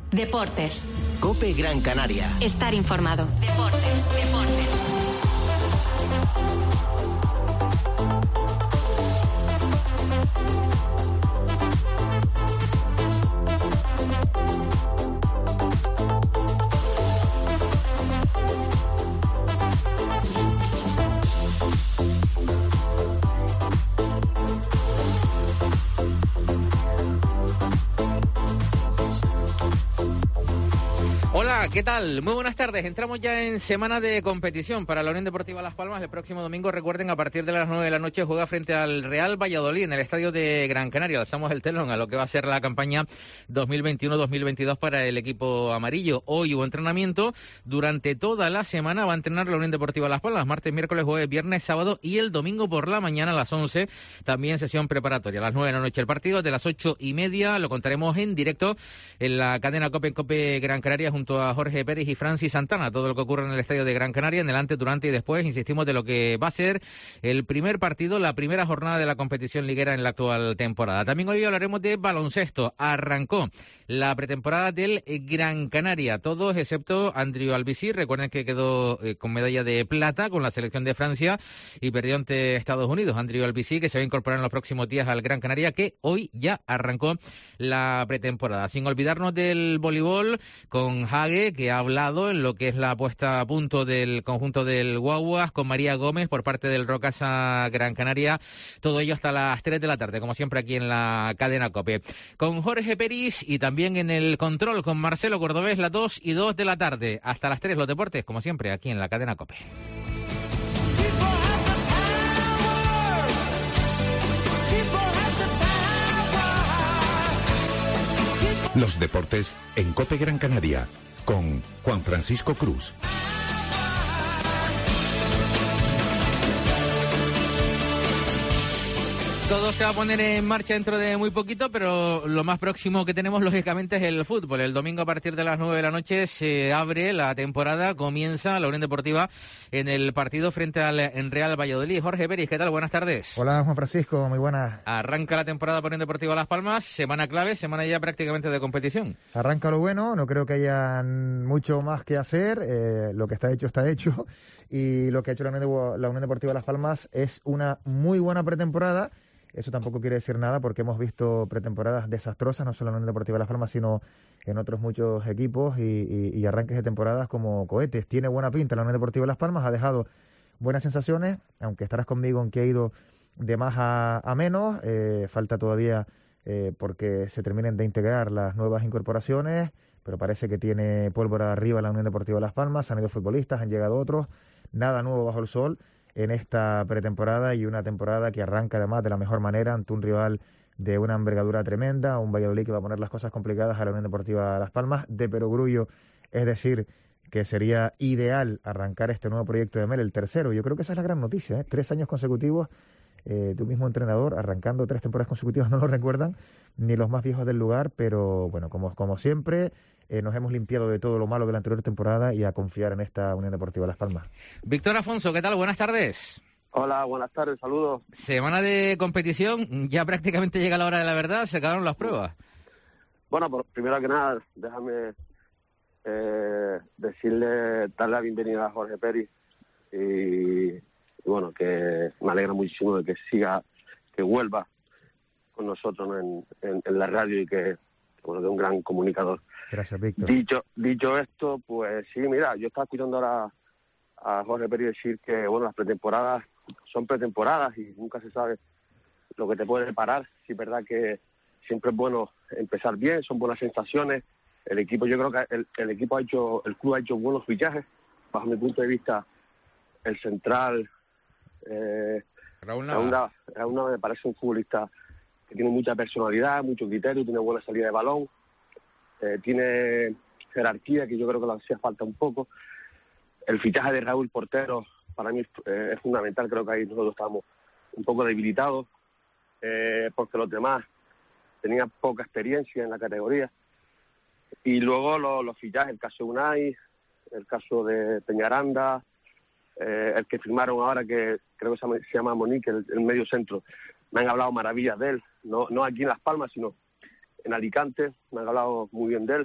Deportes. COPE Gran Canaria. Estar informado. Deportes. Hola, ¿qué tal? Muy buenas tardes. Entramos ya en semana de competición para la Unión Deportiva Las Palmas. El próximo domingo, recuerden, a partir de las 9 de la noche juega frente al Real Valladolid en el estadio de Gran Canaria. Alzamos el telón a lo que va a ser la campaña 2021-2022 para el equipo amarillo. Hoy hubo entrenamiento. Durante toda la semana va a entrenar la Unión Deportiva Las Palmas. Martes, miércoles, jueves, viernes, sábado y el domingo por la mañana a las 11. También sesión preparatoria. A las 9 de la noche el partido. De las 8:30 lo contaremos en directo en la cadena COPE en COPE Gran Canaria junto a Jorge Pérez y Francis Santana. Todo lo que ocurre en el estadio de Gran Canaria, en el antes, durante y después, insistimos, de lo que va a ser el primer partido, la primera jornada de la competición liguera en la actual temporada. También hoy hablaremos de baloncesto. Arrancó la pretemporada del Gran Canaria, todos excepto Andrew Albisí. Recuerden que quedó con medalla de plata con la selección de Francia y perdió ante Estados Unidos. Andrew Albisí, que se va a incorporar en los próximos días al Gran Canaria, que hoy ya arrancó la pretemporada. Sin olvidarnos del voleibol con Hague, que ha hablado en lo que es la puesta a punto del conjunto del Guaguas con María Gómez por parte del Rocasa Gran Canaria. Todo ello hasta las 3 de la tarde, como siempre aquí en la cadena COPE. Con Jorge Peris y también en el control con Marcelo Cordobés, las 2 y 2 de la tarde. Hasta las 3 los deportes, como siempre, aquí en la cadena COPE. Los deportes en COPE Gran Canaria con Juan Francisco Cruz. Todo se va a poner en marcha dentro de muy poquito, pero lo más próximo que tenemos, lógicamente, es el fútbol. El domingo a partir de las 9 de la noche se abre la temporada, comienza la Unión Deportiva en el partido frente al Real Valladolid. Jorge Pérez, ¿qué tal? Buenas tardes. Hola, Juan Francisco, muy buenas. Arranca la temporada por Unión Deportiva Las Palmas, semana clave, semana ya prácticamente de competición. Arranca lo bueno, no creo que haya mucho más que hacer, lo que está hecho, y lo que ha hecho la Unión Deportiva Las Palmas es una muy buena pretemporada. Eso tampoco quiere decir nada porque hemos visto pretemporadas desastrosas, no solo en la Unión Deportiva Las Palmas, sino en otros muchos equipos y arranques de temporadas como cohetes. Tiene buena pinta la Unión Deportiva Las Palmas, ha dejado buenas sensaciones, aunque estarás conmigo en que ha ido de más a menos. Falta todavía porque se terminen de integrar las nuevas incorporaciones, pero parece que tiene pólvora arriba la Unión Deportiva Las Palmas. Han ido futbolistas, han llegado otros, nada nuevo bajo el sol en esta pretemporada y una temporada que arranca además de la mejor manera ante un rival de una envergadura tremenda, un Valladolid que va a poner las cosas complicadas a la Unión Deportiva Las Palmas de perogrullo, es decir, que sería ideal arrancar este nuevo proyecto de Mel, el tercero. Yo creo que esa es la gran noticia, 3 años consecutivos de un mismo entrenador, arrancando 3 temporadas consecutivas, no lo recuerdan ni los más viejos del lugar, pero bueno, como siempre, nos hemos limpiado de todo lo malo de la anterior temporada y a confiar en esta Unión Deportiva Las Palmas. Víctor Afonso, ¿qué tal? Buenas tardes. Hola, buenas tardes, saludos. Semana de competición, ya prácticamente llega la hora de la verdad, se acabaron las pruebas. Bueno, primero que nada, déjame darle la bienvenida a Jorge Pérez y bueno, que me alegra muchísimo de que siga, que vuelva con nosotros en la radio y que es un gran comunicador. Gracias, Víctor. Dicho esto, pues sí, mira, yo estaba escuchando ahora a Jorge Pérez decir que bueno, las pretemporadas son pretemporadas y nunca se sabe lo que te puede deparar. Sí, es verdad que siempre es bueno empezar bien, son buenas sensaciones. El equipo, yo creo que el club ha hecho buenos fichajes. Bajo mi punto de vista, el central Raúl Nava me parece un futbolista que tiene mucha personalidad, mucho criterio, tiene buena salida de balón, tiene jerarquía, que yo creo que le hacía falta un poco. El fichaje de Raúl Portero para mí es fundamental. Creo que ahí nosotros estábamos un poco debilitados porque los demás tenían poca experiencia en la categoría. Y luego los fichajes, el caso de Unai, el caso de Peñaranda, el que firmaron ahora, que creo que se llama Monique, el medio centro. Me han hablado maravillas de él, no aquí en Las Palmas, sino en Alicante, me han hablado muy bien de él.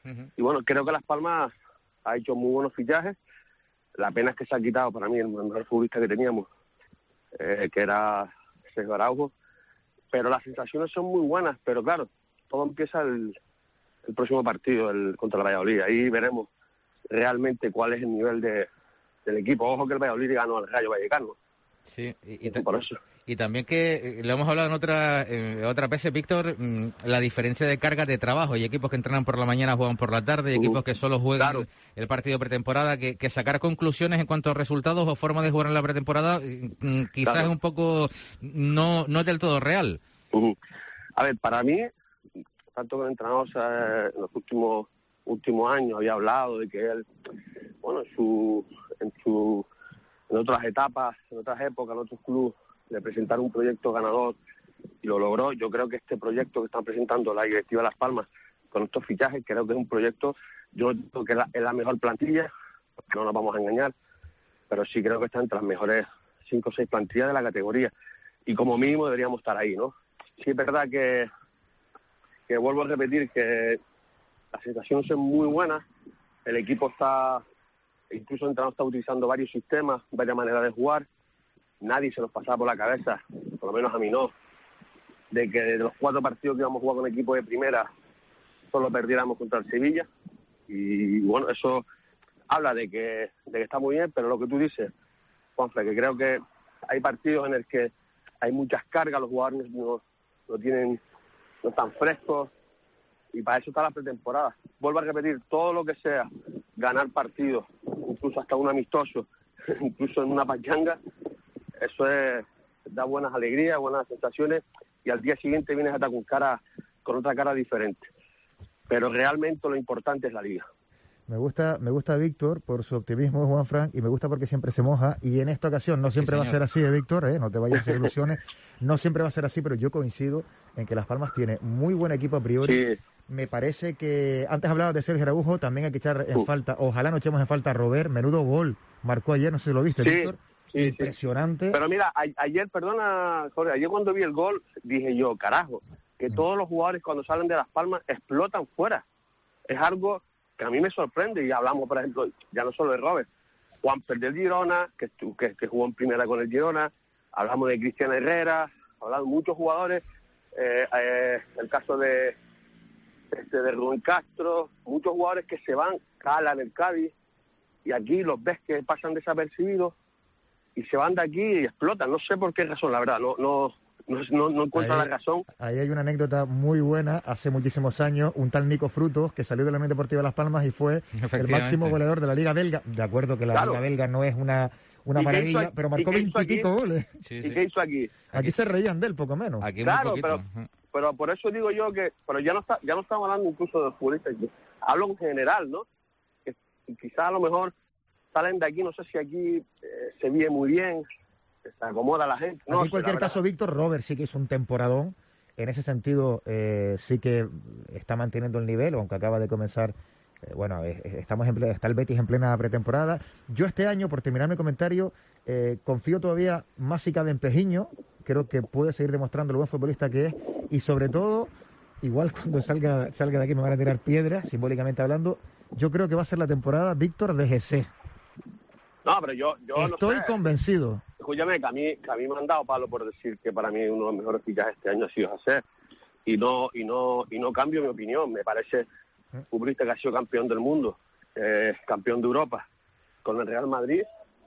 Y bueno, creo que Las Palmas ha hecho muy buenos fichajes. La pena es que se ha quitado para mí el mejor futbolista que teníamos, que era Sergio Araujo. Pero las sensaciones son muy buenas, pero claro, todo empieza el próximo partido, contra el Valladolid. Ahí veremos realmente cuál es el nivel del equipo. Ojo que el Valladolid ganó al Rayo Vallecano. Sí, por eso. Y también que lo hemos hablado en otras veces, Víctor, la diferencia de cargas de trabajo. Hay equipos que entrenan por la mañana, juegan por la tarde, y equipos que solo juegan el partido pretemporada, que sacar conclusiones en cuanto a resultados o forma de jugar en la pretemporada quizás es un poco, no es del todo real. A ver, para mí, tanto que el entrenador en los últimos años había hablado de que él, bueno, en otras etapas, en otras épocas, en otros clubes, de presentar un proyecto ganador y lo logró. Yo creo que este proyecto que están presentando la directiva de Las Palmas con estos fichajes, creo que es un proyecto, yo creo que es la mejor plantilla, no nos vamos a engañar, pero sí creo que está entre las mejores 5 o 6 plantillas de la categoría y como mínimo deberíamos estar ahí, ¿no? Sí es verdad que vuelvo a repetir que las sensaciones son muy buenas, el equipo incluso el entrenador está utilizando varios sistemas, varias maneras de jugar. Nadie se nos pasaba por la cabeza, por lo menos a mí no, de que de los 4 partidos que íbamos a jugar con equipo de primera solo perdiéramos contra el Sevilla. Y bueno, eso habla de que está muy bien, pero lo que tú dices, Juanfe, que creo que hay partidos en el que hay muchas cargas, los jugadores no están frescos, y para eso está la pretemporada. Vuelvo a repetir, todo lo que sea ganar partidos, incluso hasta un amistoso, incluso en una pachanga, eso da buenas alegrías, buenas sensaciones, y al día siguiente vienes a estar con otra cara diferente. Pero realmente lo importante es la liga. Me gusta Víctor por su optimismo, Juanfran, y me gusta porque siempre se moja, y en esta ocasión no siempre va a ser así, Víctor, no te vayas a hacer ilusiones, no siempre va a ser así, pero yo coincido en que Las Palmas tiene muy buen equipo a priori. Sí. Me parece que, antes hablabas de Sergio Araujo, también hay que echar en falta, ojalá no echemos en falta a Robert, menudo gol, marcó ayer, no sé si lo viste, Víctor. Sí, impresionante. Sí. Pero mira, ayer, perdona, Jorge, ayer cuando vi el gol, dije yo, carajo, que todos los jugadores cuando salen de Las Palmas explotan fuera. Es algo que a mí me sorprende, y hablamos, por ejemplo, ya no solo de Robert, Juanfer del Girona, que jugó en primera con el Girona, hablamos de Cristian Herrera, hablamos de muchos jugadores, el caso de Rubén Castro, muchos jugadores que se van, calan el Cádiz, y aquí los ves que pasan desapercibidos, y se van de aquí y explotan. No sé por qué razón, la verdad, no encuentro la razón. Ahí hay una anécdota muy buena. Hace muchísimos años, un tal Nico Frutos, que salió de la Unión Deportiva de Las Palmas y fue el máximo goleador de la Liga Belga. De acuerdo que la Liga Belga no es una maravilla, pero marcó 20 y pico goles. Sí. ¿Y qué hizo aquí? Aquí se reían de él, poco menos. Aquí claro, pero por eso digo yo que... Pero ya no estamos hablando incluso de los futbolistas. Hablo en general, ¿no? Que quizás a lo mejor salen de aquí, no sé si aquí se vive muy bien, se acomoda la gente. No, en cualquier caso, Víctor, Robert sí que hizo un temporadón. En ese sentido, sí que está manteniendo el nivel, aunque acaba de comenzar. Está el Betis en plena pretemporada. Yo este año, por terminar mi comentario, confío todavía más si cabe en Pejiño. Creo que puede seguir demostrando lo buen futbolista que es. Y sobre todo, igual cuando salga de aquí me van a tirar piedras, simbólicamente hablando, yo creo que va a ser la temporada, Víctor, de GC. No, pero yo estoy no sé. Convencido. Escúchame, que a mí me han dado palo por decir que para mí uno de los mejores fichajes este año ha sido José, y no cambio mi opinión. Me parece un futbolista que ha sido campeón del mundo, campeón de Europa con el Real Madrid.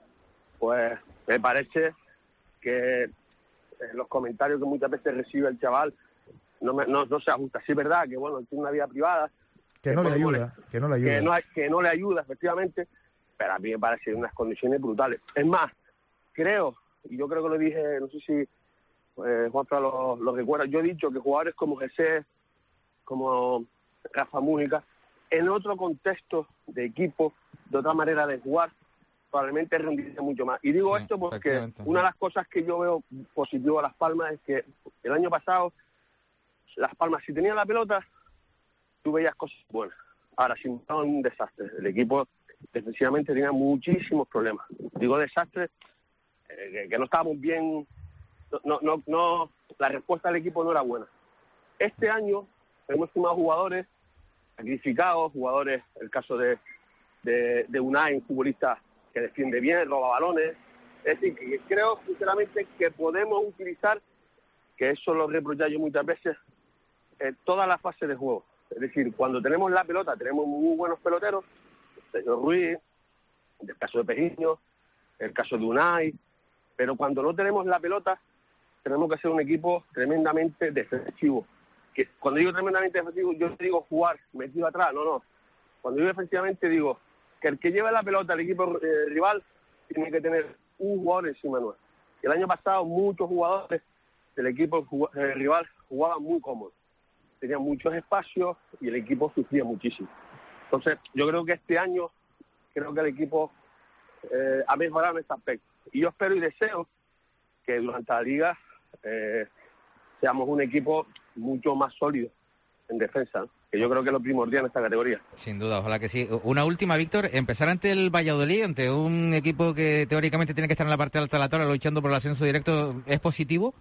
Pues me parece que los comentarios que muchas veces recibe el chaval no se ajusta. Sí es verdad que bueno, tiene una vida privada que no le ayuda, que no le ayuda, efectivamente. Pero a mí me parece unas condiciones brutales. Es más, creo, y yo creo que lo dije, no sé si Juanfran lo recuerda, yo he dicho que jugadores como José, como Rafa Mújica, en otro contexto de equipo, de otra manera de jugar, probablemente rendiría mucho más. Y digo esto porque una de las cosas que yo veo positivo a Las Palmas es que el año pasado, Las Palmas, si tenía la pelota, tú veías cosas buenas. Ahora, si estaba un desastre, el equipo defensivamente tenía muchísimos problemas. Digo desastre, que no estábamos bien, no, la respuesta del equipo no era buena. Este año hemos sumado jugadores sacrificados, jugadores, el caso de Unai, un futbolista que defiende bien, roba balones. Es decir, que creo sinceramente que podemos utilizar, que eso lo reproché yo muchas veces, toda la fase de juego. Es decir, cuando tenemos la pelota, tenemos muy buenos peloteros, Sergio Ruiz, el caso de Pejiño, el caso de Unai, pero cuando no tenemos la pelota, tenemos que ser un equipo tremendamente defensivo. Que cuando digo tremendamente defensivo, yo no digo jugar metido atrás, no. Cuando digo defensivamente, digo que el que lleve la pelota al equipo rival tiene que tener un jugador encima nuestro. El año pasado muchos jugadores del equipo rival jugaban muy cómodos, tenían muchos espacios y el equipo sufría muchísimo. Entonces, yo creo que este año, creo que el equipo ha mejorado en este aspecto. Y yo espero y deseo que durante la liga seamos un equipo mucho más sólido en defensa, ¿no? Que yo creo que es lo primordial en esta categoría. Sin duda, ojalá que sí. Una última, Víctor, empezar ante el Valladolid, ante un equipo que teóricamente tiene que estar en la parte alta de la tabla luchando por el ascenso directo, ¿es positivo?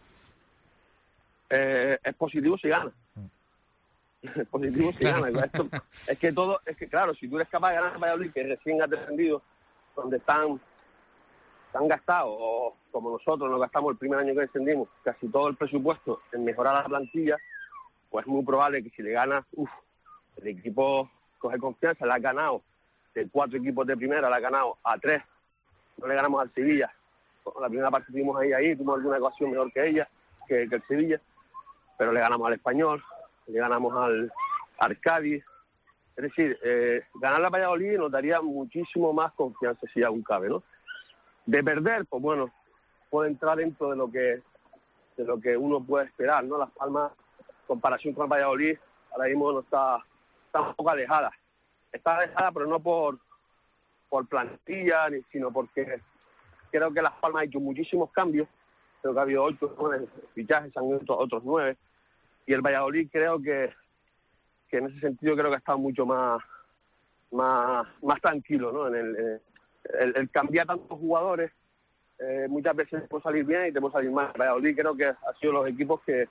Es positivo si gana. Es positivo si gana. Esto, es que claro, si tú eres capaz de ganar a Valladolid, que recién ha descendido, donde están gastados, o como nosotros nos gastamos el primer año que descendimos, casi todo el presupuesto en mejorar la plantilla, pues es muy probable que si le gana, el equipo coge confianza. Le ha ganado de 4 equipos de primera, le ha ganado a 3. No le ganamos al Sevilla. La primera parte estuvimos ahí, tuvimos alguna ocasión mejor que ella, que el Sevilla, pero le ganamos al Español, le ganamos al Cádiz. Es decir, ganar la Valladolid nos daría muchísimo más confianza, si aún cabe, ¿no? De perder, pues bueno, puede entrar dentro de lo que uno puede esperar, ¿no? Las Palmas, en comparación con el Valladolid, ahora mismo no está un poco alejada. Está alejada, pero no por plantilla, sino porque creo que Las Palmas ha hecho muchísimos cambios. Creo que ha habido 8 fichajes, han hecho otros 9. Y el Valladolid creo que en ese sentido creo que ha estado mucho más tranquilo, ¿no? En el cambiar tantos jugadores, muchas veces te puede salir bien y te puede salir mal. Valladolid creo que ha sido los equipos que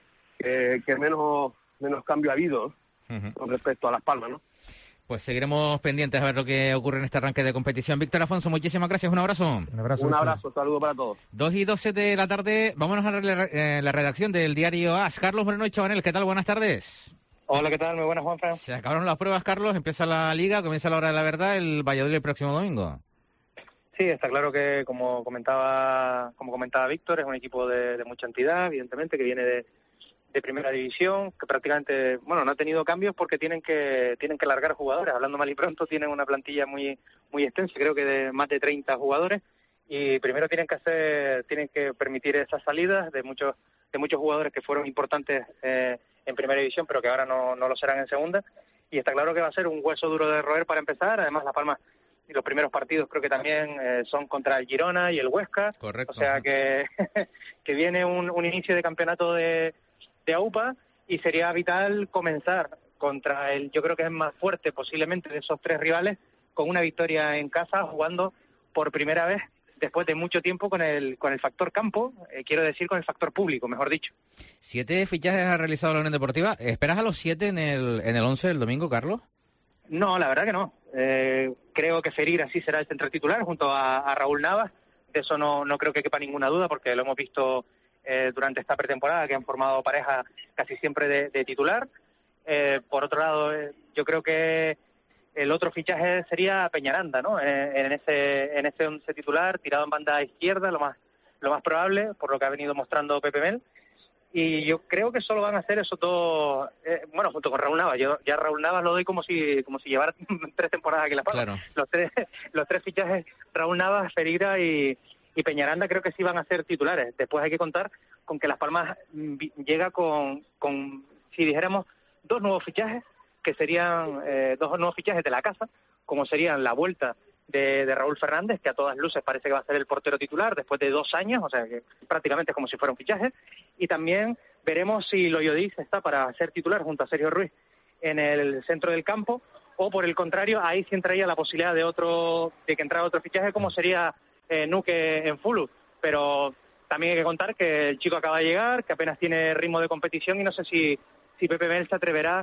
menos cambio ha habido, ¿no? Con respecto a Las Palmas, ¿no? Pues seguiremos pendientes a ver lo que ocurre en este arranque de competición. Víctor Afonso, muchísimas gracias, un abrazo. Un abrazo, saludo para todos. 2:12 de la tarde, vámonos a la redacción del diario AS. Carlos Moreno y Chabanel, ¿qué tal? Buenas tardes. Hola, ¿qué tal? Muy buenas, Juanfran. Se acabaron las pruebas, Carlos, empieza la liga, comienza la hora de la verdad, el Valladolid el próximo domingo. Sí, está claro que, como comentaba Víctor, es un equipo de mucha entidad, evidentemente, que viene de primera división, que prácticamente, bueno, no ha tenido cambios porque tienen que largar jugadores. Hablando mal y pronto, tienen una plantilla muy extensa, creo que de más de 30 jugadores, y primero tienen que permitir esas salidas de muchos jugadores que fueron importantes en primera división, pero que ahora no lo serán en segunda. Y está claro que va a ser un hueso duro de roer para empezar. Además, Las Palmas, y los primeros partidos creo que también son contra el Girona y el Huesca. Correcto. O sea que viene un inicio de campeonato de AUPA, y sería vital comenzar contra yo creo que es más fuerte posiblemente de esos 3 rivales, con una victoria en casa, jugando por primera vez después de mucho tiempo con el factor campo, quiero decir con el factor público, mejor dicho. 7 fichajes ha realizado la Unión Deportiva. ¿Esperas a los 7 en el 11 del domingo, Carlos? No, la verdad que no. Creo que Ferreira sí será el central titular junto a Raúl Navas. De eso no creo que quepa ninguna duda, porque lo hemos visto durante esta pretemporada, que han formado pareja casi siempre de titular. Por otro lado, yo creo que el otro fichaje sería Peñaranda, ¿no? En ese 11 titular, tirado en banda izquierda, lo más probable, por lo que ha venido mostrando Pepe Mel. Y yo creo que solo van a ser esos dos, junto con Raúl Navas. Yo ya Raúl Navas lo doy como si llevara 3 temporadas aquí en La Palma. Claro. Los tres fichajes, Raúl Navas, Ferreira y Peñaranda, creo que sí van a ser titulares. Después hay que contar con que Las Palmas llega con si dijéramos, 2 nuevos fichajes, que serían 2 nuevos fichajes de la casa, como serían la vuelta de Raúl Fernández, que a todas luces parece que va a ser el portero titular después de 2 años, o sea que prácticamente es como si fuera un fichaje. Y también veremos si Loyodis está para ser titular junto a Sergio Ruiz en el centro del campo, o por el contrario, ahí sí entraría la posibilidad de que entrara otro fichaje, como sería Nuque en Fulu. Pero también hay que contar que el chico acaba de llegar, que apenas tiene ritmo de competición, y no sé si Pepe Mel se atreverá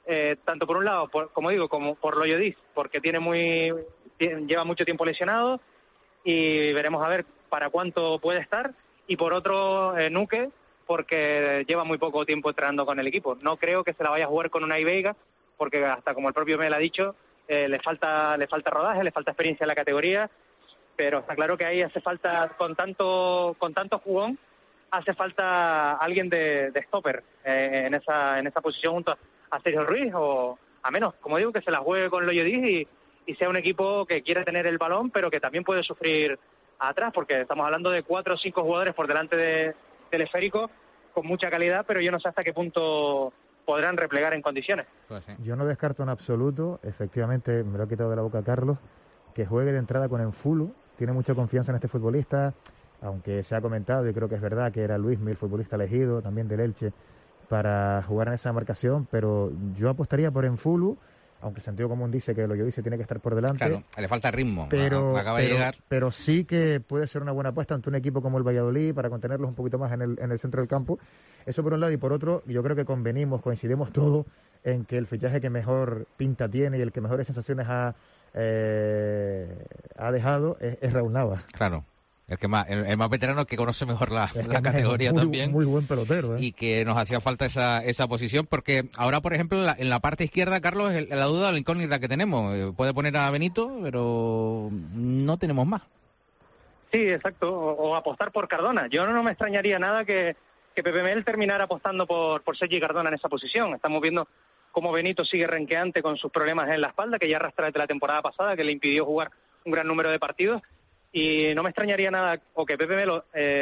tanto por un lado, como digo, como por Loyodis, porque lleva mucho tiempo lesionado y veremos a ver para cuánto puede estar, y por otro, Nuque, porque lleva muy poco tiempo entrenando con el equipo. No creo que se la vaya a jugar con Unai Veiga, porque hasta como el propio Mel ha dicho, le falta rodaje, le falta experiencia en la categoría, pero está claro que ahí hace falta, con tanto jugón, hace falta alguien de stopper en esa posición junto a Sergio Ruiz, o a menos, como digo, que se la juegue con Loyodis y sea un equipo que quiere tener el balón, pero que también puede sufrir atrás, porque estamos hablando de 4 o 5 jugadores por delante del esférico con mucha calidad, pero yo no sé hasta qué punto podrán replegar en condiciones. Pues sí. Yo no descarto en absoluto, efectivamente, me lo ha quitado de la boca Carlos, que juegue de entrada con Enfulu. Tiene mucha confianza en este futbolista, aunque se ha comentado, y creo que es verdad, que era Luismi el futbolista elegido, también del Elche, para jugar en esa marcación, pero yo apostaría por Enfulu, aunque el sentido común dice que lo que dice tiene que estar por delante. Claro, le falta ritmo, acaba de llegar. Pero sí que puede ser una buena apuesta ante un equipo como el Valladolid para contenerlos un poquito más en el centro del campo. Eso por un lado, y por otro, yo creo que coincidimos todos en que el fichaje que mejor pinta tiene y el que mejores sensaciones ha dejado es Raúl Navas. Claro. El más veterano, que conoce mejor la categoría también. Muy buen pelotero, ¿eh? Y que nos hacía falta esa posición, porque ahora, por ejemplo, en la parte izquierda, Carlos, la duda, la incógnita que tenemos. Puede poner a Benito, pero no tenemos más. Sí, exacto. O apostar por Cardona. Yo no me extrañaría nada que Pepe Mel terminara apostando por Sergi Cardona en esa posición. Estamos viendo cómo Benito sigue renqueante con sus problemas en la espalda, que ya arrastra desde la temporada pasada, que le impidió jugar un gran número de partidos. Y no me extrañaría nada o que Pepe Mel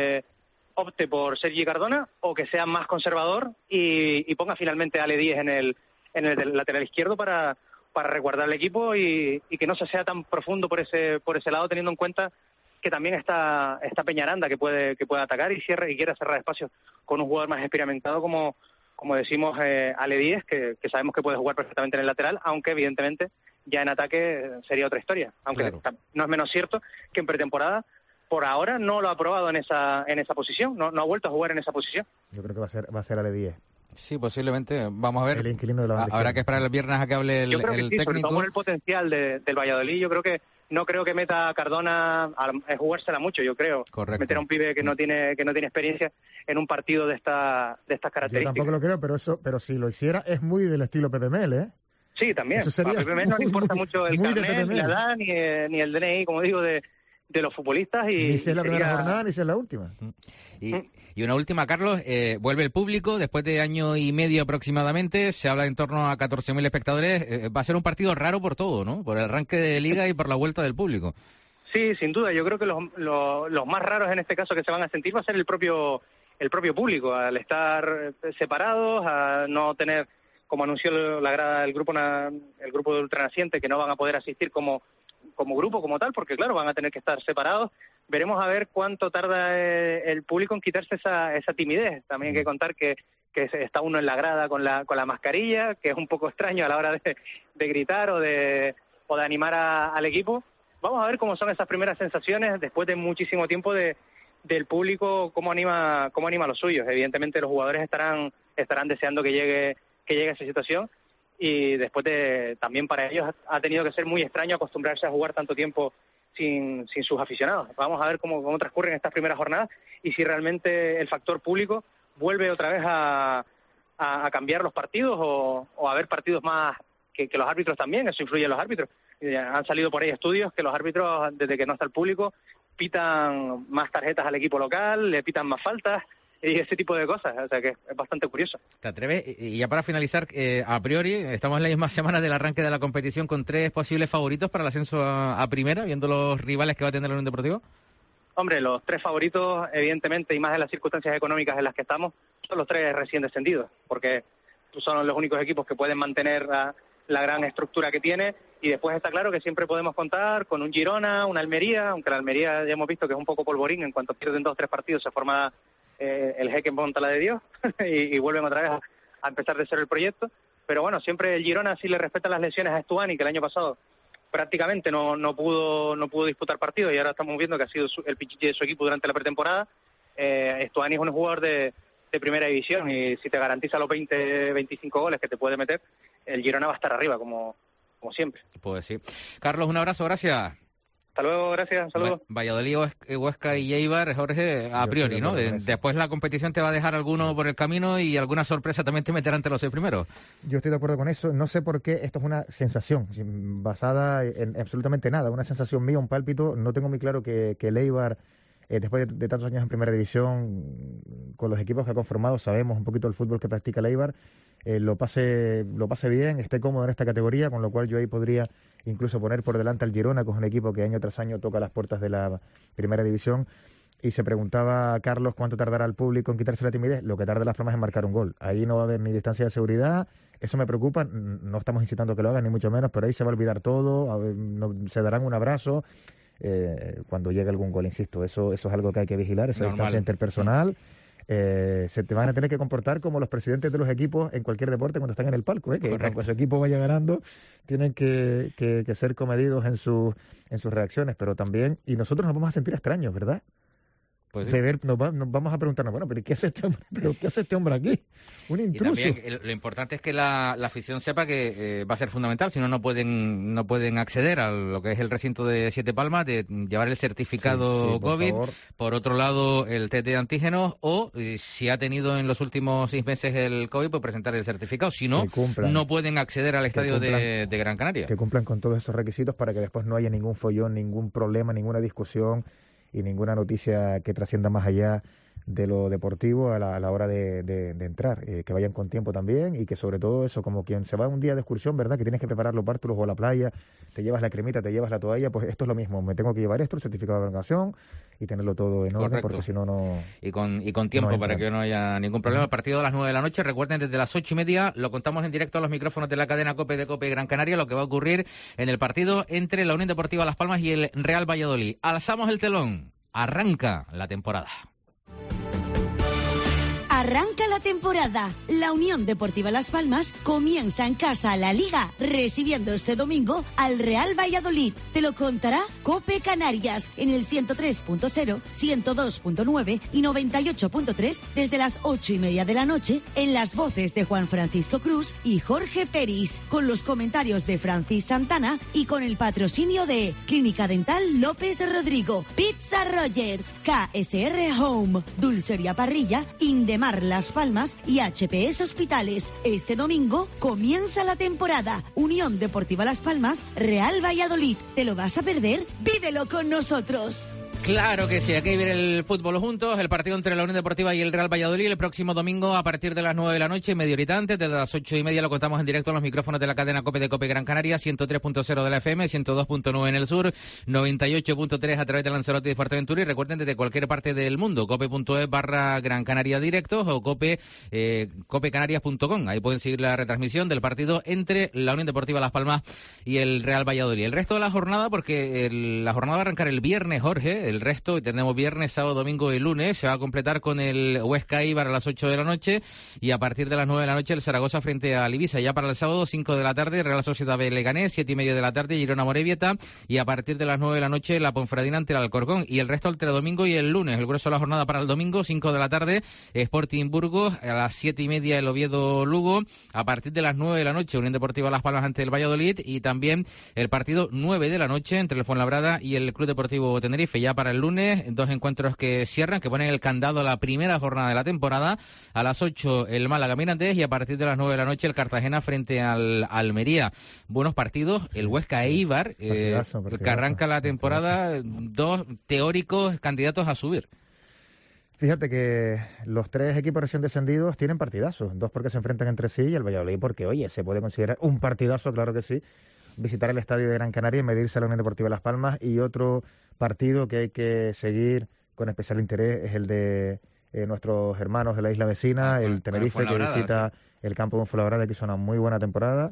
opte por Sergi Cardona, o que sea más conservador y ponga finalmente a Ale Díez en el lateral izquierdo para resguardar el equipo y que no se sea tan profundo por ese lado, teniendo en cuenta que también está Peñaranda, que puede atacar y quiere cerrar espacios con un jugador más experimentado como decimos, Ale Díez, que sabemos que puede jugar perfectamente en el lateral, aunque evidentemente ya en ataque sería otra historia. Aunque claro, no es menos cierto que en pretemporada, por ahora, no lo ha probado en esa posición, no ha vuelto a jugar en esa posición. Yo creo que va a ser Ale Díez. Sí, posiblemente. Vamos a ver. El inquilino de la banda Habrá que esperar el viernes a que hable el técnico. Yo creo que sí, sobre todo por el potencial del Valladolid. No creo que meta a Cardona a jugársela mucho, yo creo. Correcto. Meter a un pibe que no tiene experiencia en un partido de estas características. Yo tampoco lo creo, pero si lo hiciera es muy del estilo Pepe Mel, ¿eh? Sí, también. A Pepe Mel no le importa mucho el carnet, ni la edad, ni el DNI, como digo, de los futbolistas. Ni si es la primera jornada, ni si es la última. Y una última, Carlos, vuelve el público después de año y medio aproximadamente, se habla de en torno a 14.000 espectadores, va a ser un partido raro por todo, ¿no? Por el arranque de liga y por la vuelta del público. Sí, sin duda, yo creo que los más raros en este caso que se van a sentir va a ser el propio público, al estar separados, a no tener, como anunció la grada el grupo de ultranaciente, que no van a poder asistir como grupo, como tal, porque claro, van a tener que estar separados. Veremos a ver cuánto tarda el público en quitarse esa timidez. También hay que contar que está uno en la grada con la mascarilla, que es un poco extraño a la hora de gritar o de animar al equipo. Vamos a ver cómo son esas primeras sensaciones después de muchísimo tiempo del público, cómo anima a los suyos. Evidentemente los jugadores estarán deseando que llegue esa situación, y después también para ellos ha tenido que ser muy extraño acostumbrarse a jugar tanto tiempo sin sus aficionados. Vamos a ver cómo transcurren estas primeras jornadas y si realmente el factor público vuelve otra vez a cambiar los partidos o a haber partidos más que los árbitros también. Eso influye en los árbitros. Han salido por ahí estudios que los árbitros, desde que no está el público, pitan más tarjetas al equipo local, le pitan más faltas y ese tipo de cosas, o sea que es bastante curioso. ¿Te atreves? Y ya para finalizar, a priori, estamos en la misma semana del arranque de la competición con 3 posibles favoritos para el ascenso a primera, viendo los rivales que va a tener la Unión Deportiva. Hombre, los 3 favoritos, evidentemente, y más en las circunstancias económicas en las que estamos, son los 3 recién descendidos, porque son los únicos equipos que pueden mantener la gran estructura que tiene, y después está claro que siempre podemos contar con un Girona, una Almería, aunque la Almería ya hemos visto que es un poco polvorín, en cuanto pierden 2 o 3 partidos se forma el jeque en monta la de Dios y vuelven otra vez a empezar de cero el proyecto. Pero bueno, siempre el Girona sí le respeta las lesiones a Estuani, que el año pasado prácticamente no pudo disputar partidos, y ahora estamos viendo que ha sido el pichichi de su equipo durante la pretemporada. Estuani es un jugador de primera división, y si te garantiza los 20-25 goles que te puede meter, el Girona va a estar arriba, como siempre. Pues sí. Carlos, un abrazo, gracias. Hasta luego, gracias, saludos. Valladolid, Huesca y Eibar, Jorge, a priori, ¿no? Después la competición te va a dejar alguno por el camino y alguna sorpresa también te meterá entre los 6 primeros. Yo estoy de acuerdo con eso. No sé por qué esto es una sensación basada en absolutamente nada. Una sensación mía, un pálpito. No tengo muy claro que el Eibar, después de tantos años en primera división, con los equipos que ha conformado, sabemos un poquito el fútbol que practica el Eibar, lo pase bien, esté cómodo en esta categoría, con lo cual yo ahí podría incluso poner por delante al Girona, que es un equipo que año tras año toca las puertas de la primera división. Y se preguntaba Carlos cuánto tardará el público en quitarse la timidez. Lo que tarde Las Palmas en marcar un gol. Ahí no va a haber ni distancia de seguridad. Eso me preocupa. No estamos incitando a que lo hagan, ni mucho menos, pero ahí se va a olvidar todo. Se darán un abrazo cuando llegue algún gol, insisto. Eso es algo que hay que vigilar, esa distancia interpersonal. Se te van a tener que comportar como los presidentes de los equipos en cualquier deporte cuando están en el palco, que cuando su equipo vaya ganando tienen que ser comedidos en sus reacciones, pero también, y nosotros nos vamos a sentir extraños, ¿verdad? Pues sí. De ver, nos vamos a preguntarnos, bueno, pero ¿qué hace este hombre aquí? Un intruso. Y también lo importante es que la afición sepa que va a ser fundamental, si no, no pueden acceder a lo que es el recinto de Siete Palmas, de llevar el certificado COVID, por otro lado el test de antígenos, o si ha tenido en los últimos 6 meses el COVID, pues presentar el certificado, si no, no pueden acceder al estadio de Gran Canaria. Que cumplan con todos esos requisitos para que después no haya ningún follón, ningún problema, ninguna discusión y ninguna noticia que trascienda más allá de lo deportivo a la hora de entrar, que vayan con tiempo también y que sobre todo eso, como quien se va un día de excursión, ¿verdad? Que tienes que preparar los bártulos o a la playa, te llevas la cremita, te llevas la toalla, pues esto es lo mismo, me tengo que llevar esto, el certificado de vacunación y tenerlo todo en orden, porque si no, no... Y con tiempo no para que no haya ningún problema. El partido a las 9 de la noche, recuerden, desde las 8:30, lo contamos en directo a los micrófonos de la cadena COPE de COPE Gran Canaria, lo que va a ocurrir en el partido entre la Unión Deportiva Las Palmas y el Real Valladolid. Alzamos el telón. Arranca la temporada. Arranca la temporada. La Unión Deportiva Las Palmas comienza en casa la Liga, recibiendo este domingo al Real Valladolid. Te lo contará COPE Canarias en el 103.0, 102.9 y 98.3 desde las 8:30 de la noche, en las voces de Juan Francisco Cruz y Jorge Peris, con los comentarios de Francis Santana y con el patrocinio de Clínica Dental López Rodrigo, Pizza Rogers, KSR Home, Dulcería Parrilla, Indemar Las Palmas y HPS Hospitales. Este domingo comienza la temporada. Unión Deportiva Las Palmas, Real Valladolid. ¿Te lo vas a perder? ¡Vívelo con nosotros! Claro que sí, hay que ver el fútbol juntos, el partido entre la Unión Deportiva y el Real Valladolid el próximo domingo a partir de las 9 de la noche, media horita antes, desde las 8:30 lo contamos en directo en los micrófonos de la cadena COPE de COPE Gran Canaria, 103.0 de la FM, 102.9 en el sur, 98.3 a través de Lanzarote y Fuerteventura, y recuerden desde cualquier parte del mundo, cope.es/Gran Canaria Directos o copecanarias.com, ahí pueden seguir la retransmisión del partido entre la Unión Deportiva Las Palmas y el Real Valladolid. El resto de la jornada, porque la jornada va a arrancar el viernes, Jorge, el resto, y tenemos viernes, sábado, domingo y lunes, se va a completar con el Huesca Eibar a las 8 de la noche y a partir de las 9 de la noche el Zaragoza frente al Ibiza. Ya para el sábado, 5 de la tarde, Real Sociedad B Leganés, 7:30 de la tarde, Girona Morevieta, y a partir de las 9 de la noche la Ponferradina ante el Alcorcón, y el resto entre domingo y el lunes. El grueso de la jornada para el domingo, 5 de la tarde, Sporting Burgos, a las 7:30 el Oviedo Lugo, a partir de las 9 de la noche Unión Deportiva Las Palmas ante el Valladolid, y también el partido 9 de la noche entre el Fuenlabrada y el Club Deportivo Tenerife. Ya para el lunes, 2 encuentros que cierran, que ponen el candado a la primera jornada de la temporada. A las 8 el Málaga Mirandés y a partir de las 9 de la noche el Cartagena frente al Almería. Buenos partidos, el Huesca Eibar, que arranca la temporada, 2 teóricos candidatos a subir. Fíjate que los 3 equipos recién descendidos tienen partidazos, 2 porque se enfrentan entre sí y el Valladolid porque, oye, se puede considerar un partidazo, claro que sí, visitar el estadio de Gran Canaria y medirse a la Unión Deportiva Las Palmas. Y otro partido que hay que seguir con especial interés es el de nuestros hermanos de la isla vecina, el Tenerife, que visita el campo de Fuenlabrada, que hizo una muy buena temporada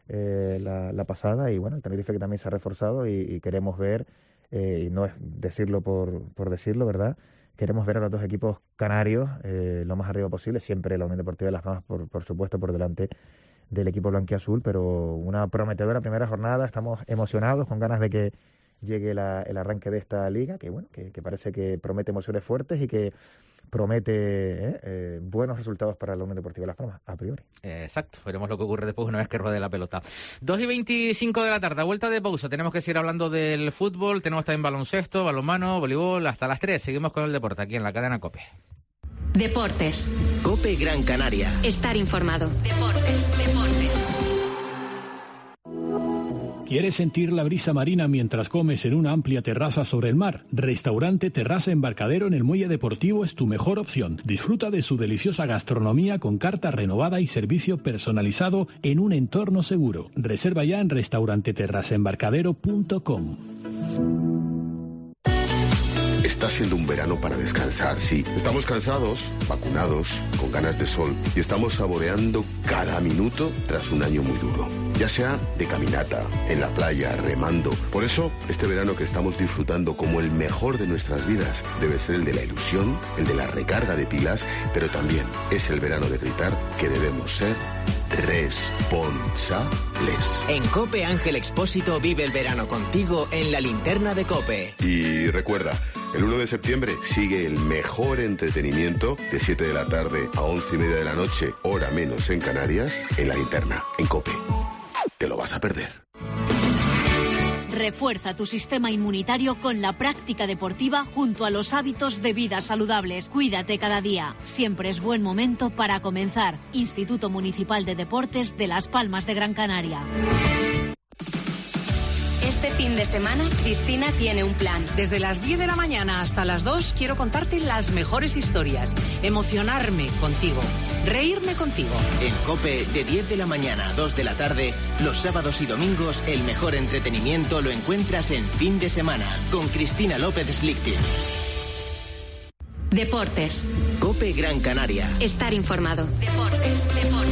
la pasada, y bueno, el Tenerife que también se ha reforzado y queremos ver, y no es decirlo por decirlo, ¿verdad?, queremos ver a los 2 equipos canarios lo más arriba posible, siempre la Unión Deportiva de Las Palmas, por supuesto, por delante del equipo blanquiazul, pero una prometedora primera jornada. Estamos emocionados, con ganas de que llegue el arranque de esta liga, que bueno, que parece que promete emociones fuertes y que promete buenos resultados para la Unión Deportiva Las Palmas, a priori. Exacto, veremos lo que ocurre después una vez que ruede la pelota. 2:25 de la tarde, a vuelta de pausa, tenemos que seguir hablando del fútbol, tenemos también baloncesto, balonmano, voleibol, hasta las 3, seguimos con el deporte aquí en la cadena COPE. Deportes. COPE Gran Canaria. Estar informado. Deportes. ¿Quieres sentir la brisa marina mientras comes en una amplia terraza sobre el mar? Restaurante Terraza Embarcadero en el Muelle Deportivo es tu mejor opción. Disfruta de su deliciosa gastronomía con carta renovada y servicio personalizado en un entorno seguro. Reserva ya en restauranteterrazaembarcadero.com. Está siendo un verano para descansar, sí. Estamos cansados, vacunados, con ganas de sol y estamos saboreando cada minuto tras un año muy duro. Ya sea de caminata, en la playa, remando. Por eso, este verano que estamos disfrutando como el mejor de nuestras vidas debe ser el de la ilusión, el de la recarga de pilas, pero también es el verano de gritar que debemos ser responsables. En COPE Ángel Expósito vive el verano contigo en la linterna de COPE. Y recuerda, el 1 de septiembre sigue el mejor entretenimiento de 7 de la tarde a 11:30 de la noche, hora menos en Canarias, en la linterna, en COPE. Te lo vas a perder. Refuerza tu sistema inmunitario con la práctica deportiva junto a los hábitos de vida saludables. Cuídate cada día. Siempre es buen momento para comenzar. Instituto Municipal de Deportes de Las Palmas de Gran Canaria. Este fin de semana, Cristina tiene un plan. Desde las 10 de la mañana hasta las 2 quiero contarte las mejores historias, emocionarme contigo, reírme contigo. En COPE, de 10 de la mañana a 2 de la tarde, los sábados y domingos, el mejor entretenimiento lo encuentras en Fin de Semana, con Cristina López Slichting. Deportes. COPE Gran Canaria. Estar informado. Deportes.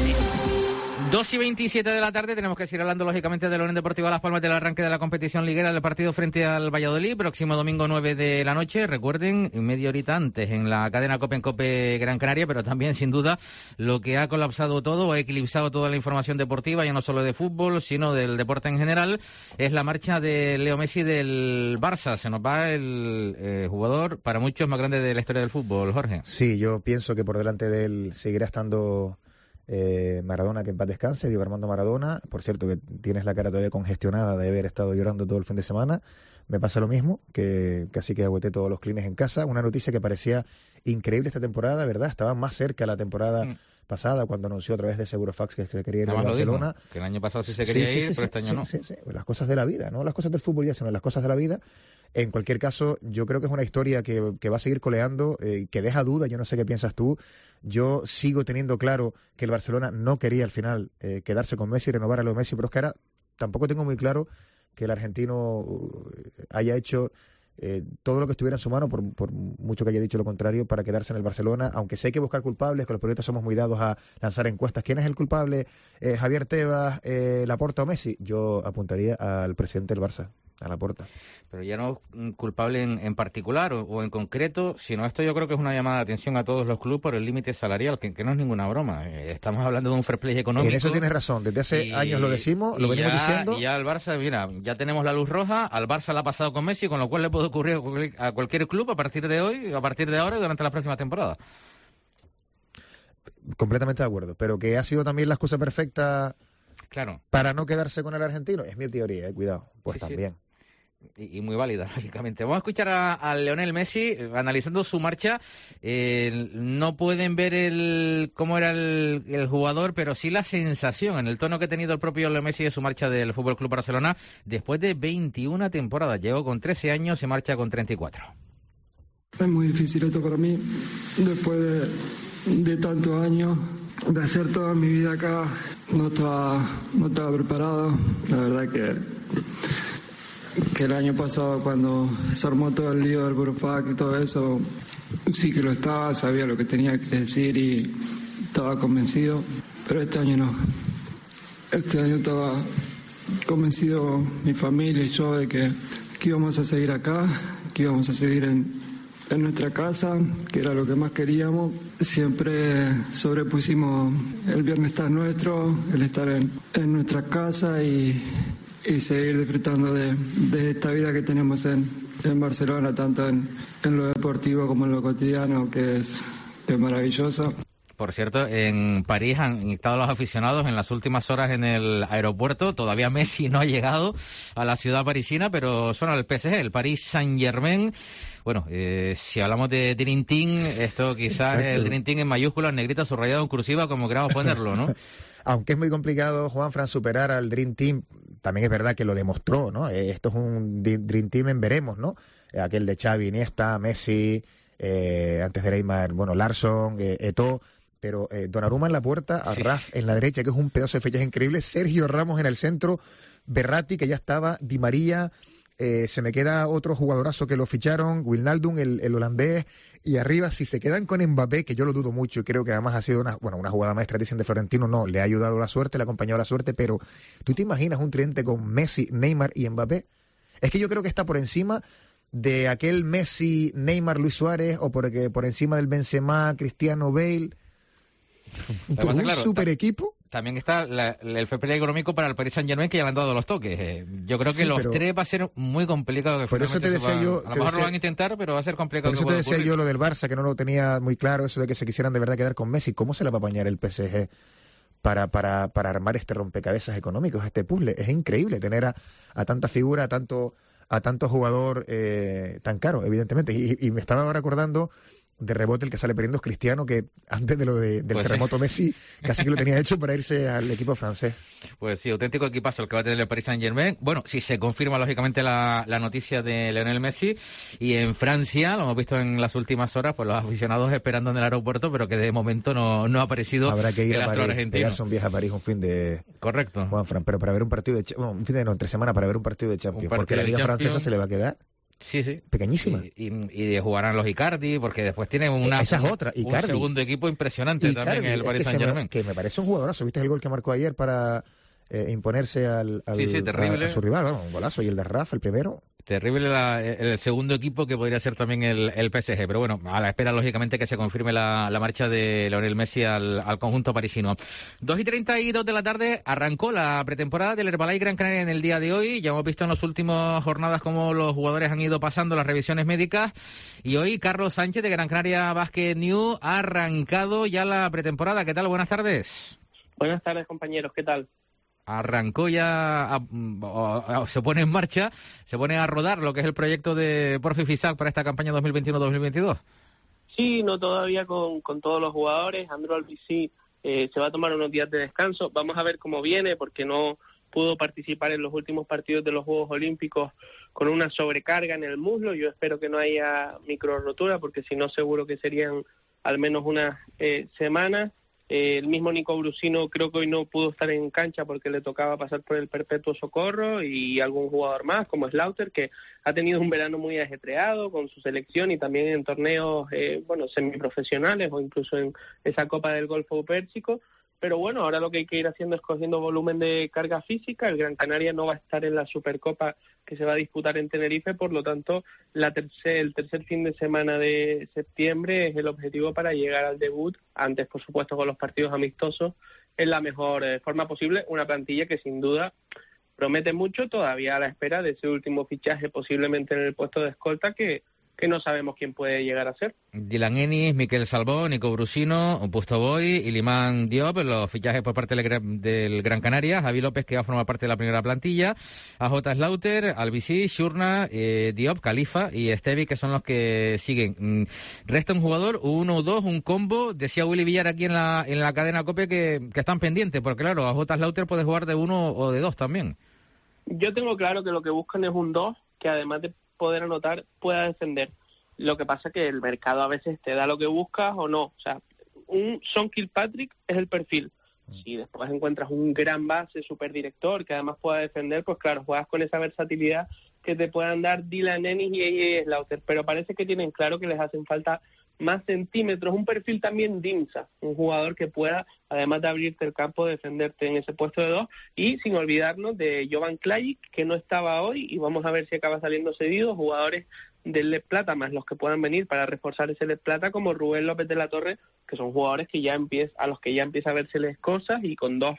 2:27 de la tarde, tenemos que seguir hablando lógicamente de la Unión Deportiva Las Palmas, del arranque de la competición liguera del partido frente al Valladolid, próximo domingo 9 de la noche, recuerden, media horita antes en la cadena COPE en COPE Gran Canaria, pero también sin duda lo que ha colapsado todo, o ha eclipsado toda la información deportiva, ya no solo de fútbol, sino del deporte en general, es la marcha de Leo Messi del Barça. Se nos va el jugador para muchos más grande de la historia del fútbol, Jorge. Sí, yo pienso que por delante de él seguirá estando Maradona, que en paz descanse, Diego Armando Maradona. Por cierto, que tienes la cara todavía congestionada de haber estado llorando todo el fin de semana. Me pasa lo mismo, que casi que agüeté todos los clines en casa. Una noticia que parecía increíble esta temporada, ¿verdad? Estaba más cerca la temporada pasada, cuando anunció a través de Segurofax que se quería ir a Barcelona. Que el año pasado sí se quería ir, pero este año no. Sí. Las cosas de la vida, no las cosas del fútbol ya, sino las cosas de la vida. En cualquier caso, yo creo que es una historia que va a seguir coleando, que deja dudas. Yo no sé qué piensas tú. Yo sigo teniendo claro que el Barcelona no quería al final quedarse con Messi y renovar a Leo Messi, pero es que ahora tampoco tengo muy claro que el argentino haya hecho todo lo que estuviera en su mano, por mucho que haya dicho lo contrario, para quedarse en el Barcelona, aunque sé hay que buscar culpables, que los periodistas somos muy dados a lanzar encuestas. ¿Quién es el culpable? ¿Javier Tebas, Laporta o Messi? Yo apuntaría al presidente del Barça, a Laporta. Pero ya no culpable en particular o en concreto, sino esto yo creo que es una llamada de atención a todos los clubes por el límite salarial, que no es ninguna broma. Estamos hablando de un fair play económico. En eso tienes razón, desde hace años lo decimos, lo venimos diciendo. Y ya al Barça, mira, ya tenemos la luz roja, al Barça la ha pasado con Messi, con lo cual le puede ocurrir a cualquier club a partir de hoy, a partir de ahora y durante la próxima temporada. Completamente de acuerdo, pero que ha sido también la excusa perfecta, claro, para no quedarse con el argentino, es mi teoría, cuidado, pues sí, también. Sí. Y muy válida, lógicamente. Vamos a escuchar a Lionel Messi analizando su marcha. No pueden ver cómo era el jugador, pero sí la sensación, en el tono que ha tenido el propio Lionel Messi de su marcha del FC Barcelona después de 21 temporadas. Llegó con 13 años, se marcha con 34. Es muy difícil esto para mí, después de tantos años, de hacer toda mi vida acá. No estaba preparado. La verdad que el año pasado, cuando se armó todo el lío del Burofax y todo eso, sí que lo estaba, sabía lo que tenía que decir y estaba convencido, pero este año no. Este año estaba convencido mi familia y yo de que íbamos a seguir acá, que íbamos a seguir en nuestra casa, que era lo que más queríamos. Siempre sobrepusimos el bienestar nuestro, el estar en nuestra casa y y seguir disfrutando de esta vida que tenemos en Barcelona, tanto en lo deportivo como en lo cotidiano, que es maravilloso. Por cierto, en París han estado los aficionados en las últimas horas en el aeropuerto. Todavía Messi no ha llegado a la ciudad parisina, pero suena el PSG, el Paris Saint-Germain. Bueno, si hablamos de Dream Team, esto quizás es el Dream Team en mayúsculas, negrita, subrayado en cursiva, como queramos ponerlo, ¿no? Aunque es muy complicado, Juanfran, superar al Dream Team, también es verdad que lo demostró, ¿no? Esto es un Dream Team en veremos, ¿no? Aquel de Xavi, Iniesta, Messi, antes de Neymar, bueno, Larsson, Eto'o. Pero Donnarumma en la puerta, a Raf en la derecha, que es un pedazo de fichaje increíble, Sergio Ramos en el centro, Verratti, que ya estaba, Di María, se me queda otro jugadorazo que lo ficharon, Wijnaldum, el holandés, y arriba, si se quedan con Mbappé, que yo lo dudo mucho, y creo que además ha sido una jugada maestra, dicen de Florentino, no, le ha ayudado la suerte, le ha acompañado la suerte, pero ¿tú te imaginas un tridente con Messi, Neymar y Mbappé? Es que yo creo que está por encima de aquel Messi, Neymar, Luis Suárez, o por encima del Benzema, Cristiano, Bale. Un super equipo. También está el fair play económico para el Paris Saint-Germain, que ya le han dado los toques. Yo creo que los tres va a ser muy complicado. Que por eso te decía yo... A lo mejor lo van a intentar, pero va a ser complicado. Por eso te decía yo lo del Barça, que no lo tenía muy claro, eso de que se quisieran de verdad quedar con Messi. ¿Cómo se la va a apañar el PSG para armar este rompecabezas económicos, este puzzle? Es increíble tener a tanta figura, a tanto jugador tan caro, evidentemente. Y me estaba ahora acordando... de rebote, el que sale perdiendo es Cristiano, que antes de lo del terremoto Messi casi que lo tenía hecho para irse al equipo francés. Pues sí, auténtico equipazo el que va a tener el Paris Saint-Germain. Bueno, si se confirma lógicamente la noticia de Lionel Messi, y en Francia, lo hemos visto en las últimas horas, pues los aficionados esperando en el aeropuerto, pero que de momento no ha aparecido. Habrá que ir a París, pegarse un viaje a París un fin de... Correcto. Juanfran, pero para ver un partido de... un fin de entre semana para ver un partido de Champions, porque la Liga Francesa se le va a quedar... Sí. Pequeñísima. Y jugarán los Icardi, porque después tiene esa es otra, un segundo equipo impresionante Icardi, también, el Paris Saint-Germain. Que me parece un jugadorazo. ¿Viste el gol que marcó ayer para imponerse a su rival? Bueno, un golazo. Y el de Rafa, el primero. Terrible el segundo equipo, que podría ser también el PSG. Pero bueno, a la espera, lógicamente, que se confirme la marcha de Lionel Messi al conjunto parisino. 2:32 de la tarde arrancó la pretemporada del Herbalife Gran Canaria en el día de hoy. Ya hemos visto en las últimas jornadas cómo los jugadores han ido pasando las revisiones médicas. Y hoy Carlos Sánchez de Gran Canaria Basket News ha arrancado ya la pretemporada. ¿Qué tal? Buenas tardes. Buenas tardes, compañeros. ¿Qué tal? Arrancó ya, se pone en marcha, se pone a rodar lo que es el proyecto de Porfi Fisac para esta campaña 2021-2022. Sí, no todavía con todos los jugadores. Andrew Albici se va a tomar unos días de descanso. Vamos a ver cómo viene, porque no pudo participar en los últimos partidos de los Juegos Olímpicos con una sobrecarga en el muslo. Yo espero que no haya micro rotura, porque si no seguro que serían al menos unas semanas. El mismo Nico Brusino creo que hoy no pudo estar en cancha porque le tocaba pasar por el perpetuo socorro, y algún jugador más como Slaughter, que ha tenido un verano muy ajetreado con su selección y también en torneos semiprofesionales o incluso en esa Copa del Golfo Pérsico. Pero bueno, ahora lo que hay que ir haciendo es cogiendo volumen de carga física. El Gran Canaria no va a estar en la Supercopa que se va a disputar en Tenerife, por lo tanto el tercer fin de semana de septiembre es el objetivo para llegar al debut, antes por supuesto con los partidos amistosos, en la mejor forma posible. Una plantilla que sin duda promete mucho, todavía a la espera de ese último fichaje posiblemente en el puesto de escolta que no sabemos quién puede llegar a ser. Dylan Ennis, Miquel Salbó, Nico Brusino, Pusto Boy, Iliman Diop, los fichajes por parte del Gran Canaria, Javi López, que va a formar parte de la primera plantilla, AJ Slaughter, Albici, Shurna, Diop, Califa y Estevi, que son los que siguen. Resta un jugador, uno o dos, un combo. Decía Willy Villar aquí en la cadena COPE que están pendientes, porque claro, AJ Slaughter puede jugar de uno o de dos también. Yo tengo claro que lo que buscan es un 2, que además de poder anotar, pueda defender. Lo que pasa es que el mercado a veces te da lo que buscas o no. O sea, un Sean Kilpatrick es el perfil. Si después encuentras un gran base, superdirector, que además pueda defender, pues claro, juegas con esa versatilidad que te puedan dar Dylan Ennis y Slaughter. Pero parece que tienen claro que les hacen falta más centímetros. Un perfil también Dimsa, un jugador que pueda, además de abrirte el campo, defenderte en ese puesto de 2, y sin olvidarnos de Jovan Klajic, que no estaba hoy, y vamos a ver si acaba saliendo cedido. Jugadores del Les Plata, más los que puedan venir para reforzar ese Les Plata, como Rubén López de la Torre, que son jugadores que a los que ya empieza a vérseles cosas, y con 2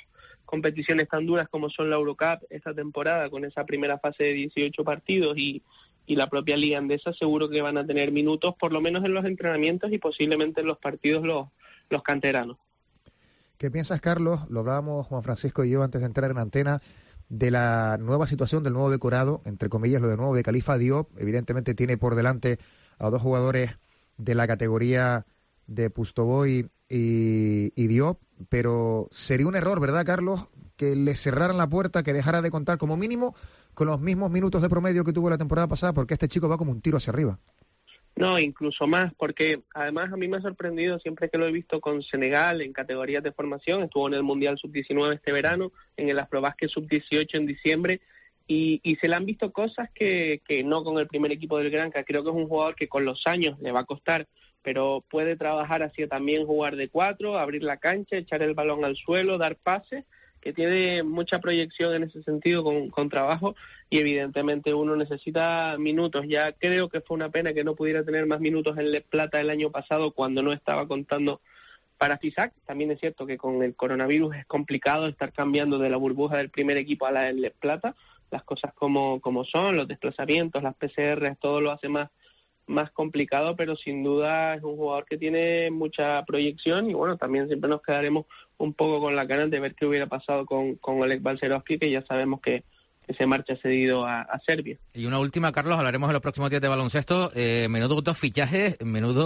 competiciones tan duras como son la Eurocup esta temporada, con esa primera fase de 18 partidos y la propia Liga Endesa, seguro que van a tener minutos, por lo menos en los entrenamientos y posiblemente en los partidos los canteranos. ¿Qué piensas, Carlos? Lo hablábamos Juan Francisco y yo antes de entrar en antena, de la nueva situación, del nuevo decorado, entre comillas, lo de nuevo de Khalifa Diop. Evidentemente tiene por delante a dos jugadores de la categoría de Pustovoy y Diop, pero sería un error, ¿verdad, Carlos?, que le cerraran la puerta, que dejara de contar como mínimo con los mismos minutos de promedio que tuvo la temporada pasada, porque este chico va como un tiro hacia arriba. No, incluso más, porque además a mí me ha sorprendido siempre que lo he visto con Senegal en categorías de formación. Estuvo en el Mundial Sub-19 este verano, en el Afrobasket Sub-18 en diciembre, y se le han visto cosas que no con el primer equipo del Granca. Creo que es un jugador que con los años le va a costar, pero puede trabajar hacia también jugar de 4, abrir la cancha, echar el balón al suelo, dar pases, que tiene mucha proyección en ese sentido con trabajo, y evidentemente uno necesita minutos. Ya creo que fue una pena que no pudiera tener más minutos en Les Plata el año pasado cuando no estaba contando para FISAC. También es cierto que con el coronavirus es complicado estar cambiando de la burbuja del primer equipo a la del Les Plata, las cosas como son, los desplazamientos, las PCR, todo lo hace más complicado, pero sin duda es un jugador que tiene mucha proyección, y bueno, también siempre nos quedaremos un poco con la ganas de ver qué hubiera pasado con Oleg Balcerovski, que ya sabemos que se marcha cedido a Serbia. Y una última, Carlos, hablaremos en los próximos días de baloncesto. Menudo dos fichajes,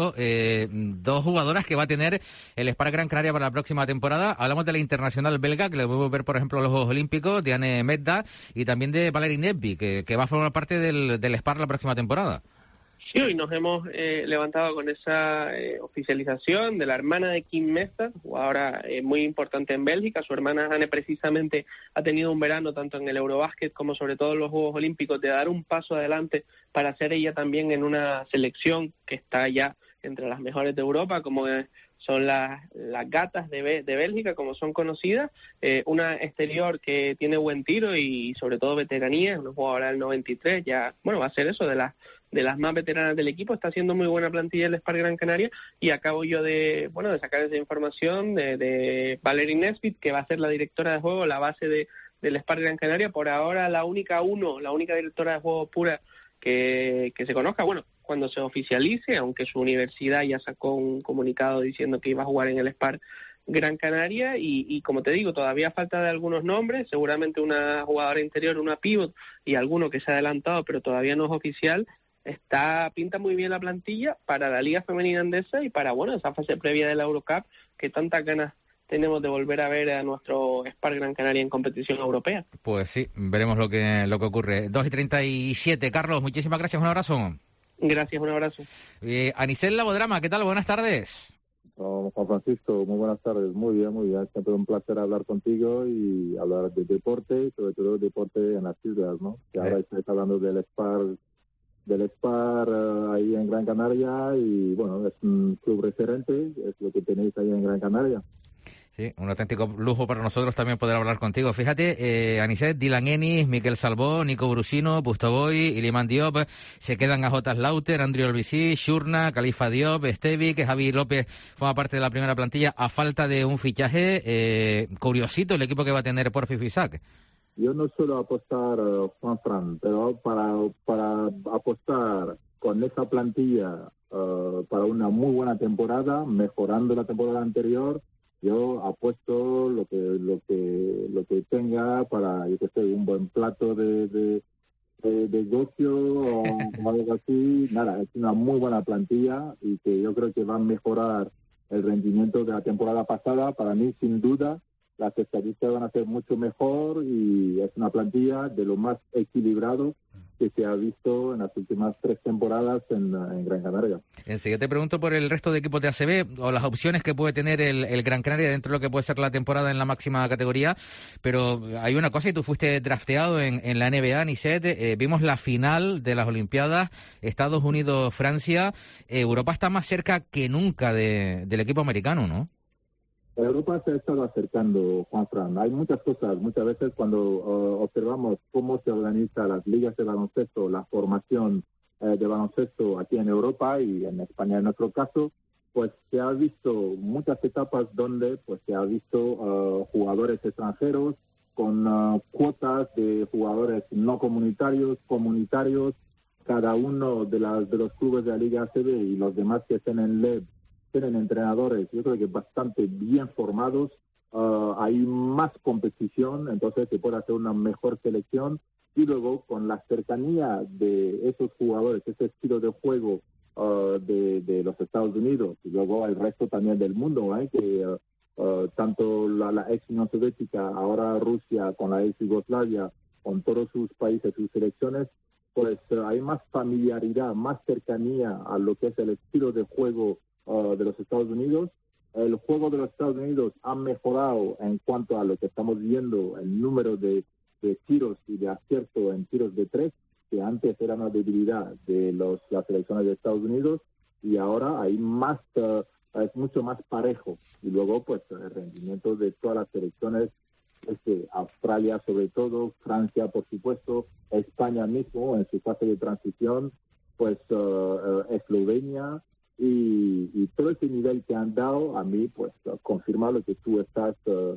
dos jugadoras que va a tener el Spark Gran Canaria para la próxima temporada. Hablamos de la internacional belga, que le podemos ver, por ejemplo, en los Juegos Olímpicos, Diane Medda, y también de Valeri Nesby, que va a formar parte del Spark la próxima temporada. Sí, hoy nos hemos levantado con esa oficialización de la hermana de Kim Mestad, jugadora muy importante en Bélgica. Su hermana Anne precisamente ha tenido un verano tanto en el Eurobásquet como sobre todo en los Juegos Olímpicos de dar un paso adelante para ser ella también en una selección que está ya entre las mejores de Europa, como son las gatas de Bélgica, como son conocidas. Una exterior que tiene buen tiro y sobre todo veteranía, es una jugadora del 93, ya, bueno, va a ser eso, de las más veteranas del equipo. Está haciendo muy buena plantilla el Spark Gran Canaria, y acabo yo de sacar esa información de Valeri Nesby, que va a ser la directora de juego, la base del Spark Gran Canaria. Por ahora la única directora de juego pura que se conozca. Bueno, cuando se oficialice, aunque su universidad ya sacó un comunicado diciendo que iba a jugar en el Spark Gran Canaria, y como te digo, todavía falta de algunos nombres, seguramente una jugadora interior, una pivot y alguno que se ha adelantado, pero todavía no es oficial. Pinta muy bien la plantilla para la Liga Femenina Endesa y para, bueno, esa fase previa de la Eurocup, que tantas ganas tenemos de volver a ver a nuestro Spark Gran Canaria en competición europea. Pues sí, veremos lo que ocurre. 2:37, Carlos, muchísimas gracias, un abrazo. Gracias, un abrazo. Anicel Labodrama, ¿qué tal? Buenas tardes. Juan Francisco, muy buenas tardes. Muy bien. Siempre un placer hablar contigo y hablar de deporte, sobre todo deporte en las islas, ¿no? Que ahora estáis hablando del Spark ahí en Gran Canaria, y bueno, es un club referente, es lo que tenéis ahí en Gran Canaria. Sí, un auténtico lujo para nosotros también poder hablar contigo. Fíjate, Anicet, Dylan Ennis, Miquel Salvó, Nico Brusino, Pustovoy, Iliman Diop, se quedan a J. Slaughter, Andrew Olbisí, Shurna, Khalifa Diop, Estevic, Javi López forma parte de la primera plantilla a falta de un fichaje. Curiosito el equipo que va a tener por FISAC. Yo no suelo apostar, Juan Fran, pero para apostar con esa plantilla para una muy buena temporada, mejorando la temporada anterior, yo apuesto lo que tenga para, yo que sé, un buen plato de negocio o algo así. Nada, es una muy buena plantilla y que yo creo que va a mejorar el rendimiento de la temporada pasada. Para mí, sin duda, las estadísticas van a ser mucho mejor, y es una plantilla de lo más equilibrado que se ha visto en las últimas 3 temporadas en Gran Canaria. Enseguida te pregunto por el resto de equipos de ACB o las opciones que puede tener el Gran Canaria dentro de lo que puede ser la temporada en la máxima categoría, pero hay una cosa, y tú fuiste drafteado en la NBA, Anicet. Vimos la final de las Olimpiadas, Estados Unidos-Francia. Europa está más cerca que nunca del equipo americano, ¿no? Europa se ha estado acercando, Juan Fran. Hay muchas cosas. Muchas veces cuando observamos cómo se organizan las ligas de baloncesto, la formación de baloncesto aquí en Europa y en España en nuestro caso, pues se ha visto muchas etapas donde pues se ha visto jugadores extranjeros con cuotas de jugadores no comunitarios, cada uno de los clubes de la Liga ACB y los demás que estén en LEB tienen entrenadores, yo creo que bastante bien formados, hay más competición, entonces se puede hacer una mejor selección, y luego con la cercanía de esos jugadores, ese estilo de juego de los Estados Unidos, y luego el resto también del mundo, que tanto la ex Unión Soviética, ahora Rusia, con la ex Yugoslavia, con todos sus países, sus selecciones, pues hay más familiaridad, más cercanía a lo que es el estilo de juego de los Estados Unidos. El juego de los Estados Unidos ha mejorado en cuanto a lo que estamos viendo, el número de tiros y de acierto en tiros de tres, que antes era una debilidad de las selecciones de Estados Unidos, y ahora hay más, es mucho más parejo. Y luego, pues, el rendimiento de todas las selecciones, Australia sobre todo, Francia por supuesto, España mismo en su fase de transición, pues Eslovenia, y todo ese nivel que han dado a mí, pues confirma lo que tú estás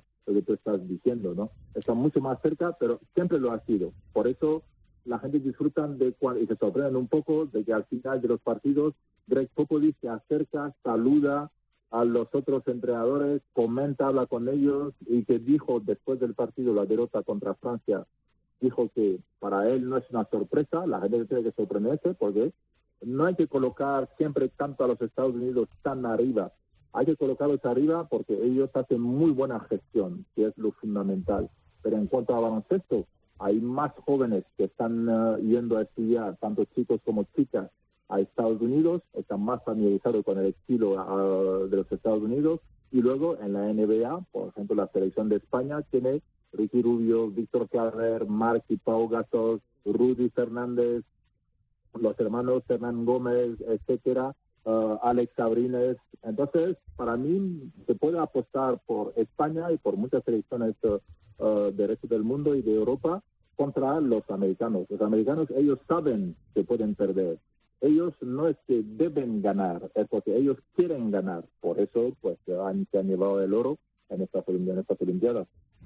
diciendo, ¿no? Está mucho más cerca, pero siempre lo ha sido. Por eso la gente disfruta y se sorprenden un poco de que al final de los partidos Greg Popovich se acerca, saluda a los otros entrenadores, comenta, habla con ellos, y que dijo después del partido, la derrota contra Francia, dijo que para él no es una sorpresa, la gente tiene que sorprenderse porque no hay que colocar siempre tanto a los Estados Unidos tan arriba, hay que colocarlos arriba porque ellos hacen muy buena gestión, que es lo fundamental. Pero en cuanto a baloncesto, hay más jóvenes que están yendo a estudiar, tanto chicos como chicas, a Estados Unidos, están más familiarizados con el estilo de los Estados Unidos, y luego en la NBA, por ejemplo, la selección de España tiene Ricky Rubio, Víctor Carrer, Marc y Pau Gasol, Rudy Fernández, los hermanos Hernán Gómez, etcétera, Alex Sabrines. Entonces, para mí, se puede apostar por España y por muchas selecciones del resto del mundo y de Europa contra los americanos. Los americanos, ellos saben que pueden perder. Ellos no es que deben ganar, es porque ellos quieren ganar. Por eso, pues, se han llevado el oro en estas Olimpiadas.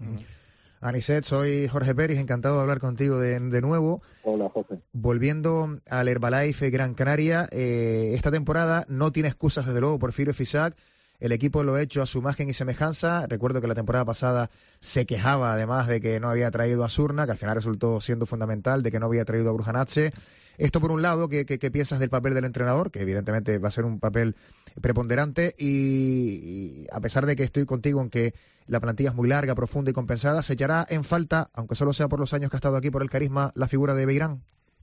Anicet, soy Jorge Pérez, encantado de hablar contigo de nuevo. Hola, Jorge. Volviendo al Herbalife Gran Canaria, esta temporada no tiene excusas, desde luego, Porfirio Fisac. El equipo lo ha hecho a su imagen y semejanza. Recuerdo que la temporada pasada se quejaba, además, de que no había traído a Surna, que al final resultó siendo fundamental, de que no había traído a Brujanache. Esto por un lado, ¿qué piensas del papel del entrenador? Que evidentemente va a ser un papel preponderante, y a pesar de que estoy contigo en que la plantilla es muy larga, profunda y compensada, ¿se echará en falta, aunque solo sea por los años que ha estado aquí, por el carisma, la figura de Beirán?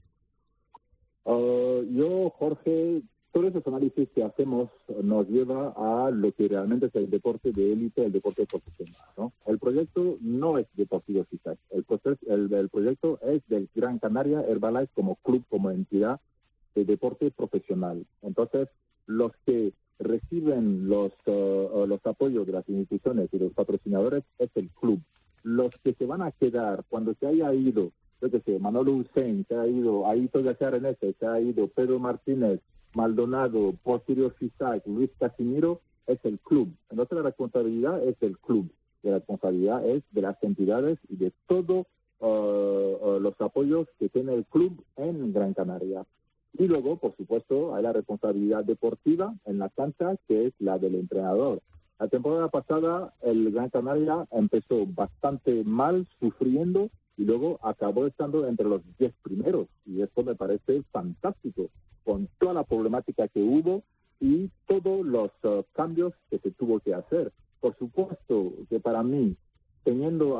Yo, Jorge, todos esos análisis que hacemos nos lleva a lo que realmente es el deporte de élite, el deporte profesional, ¿no? El proyecto no es Deportivo Fisac, el proyecto es del Gran Canaria Herbalife como club, como entidad de deporte profesional. Entonces, los que reciben los apoyos de las instituciones y los patrocinadores es el club. Los que se van a quedar cuando se haya ido, yo qué sé, Manolo Hussein se ha ido, Aito Yacharenese se ha ido, Pedro Martínez, Maldonado, Porfirio Fisac, Luis Casimiro, es el club. Entonces la responsabilidad es del club, y la responsabilidad es de las entidades y de todos los apoyos que tiene el club en Gran Canaria. Y luego, por supuesto, hay la responsabilidad deportiva en la cancha, que es la del entrenador. La temporada pasada el Gran Canaria empezó bastante mal, sufriendo, y luego acabó estando entre los 10 primeros. Y esto me parece fantástico, con toda la problemática que hubo y todos los cambios que se tuvo que hacer. Por supuesto que para mí, teniendo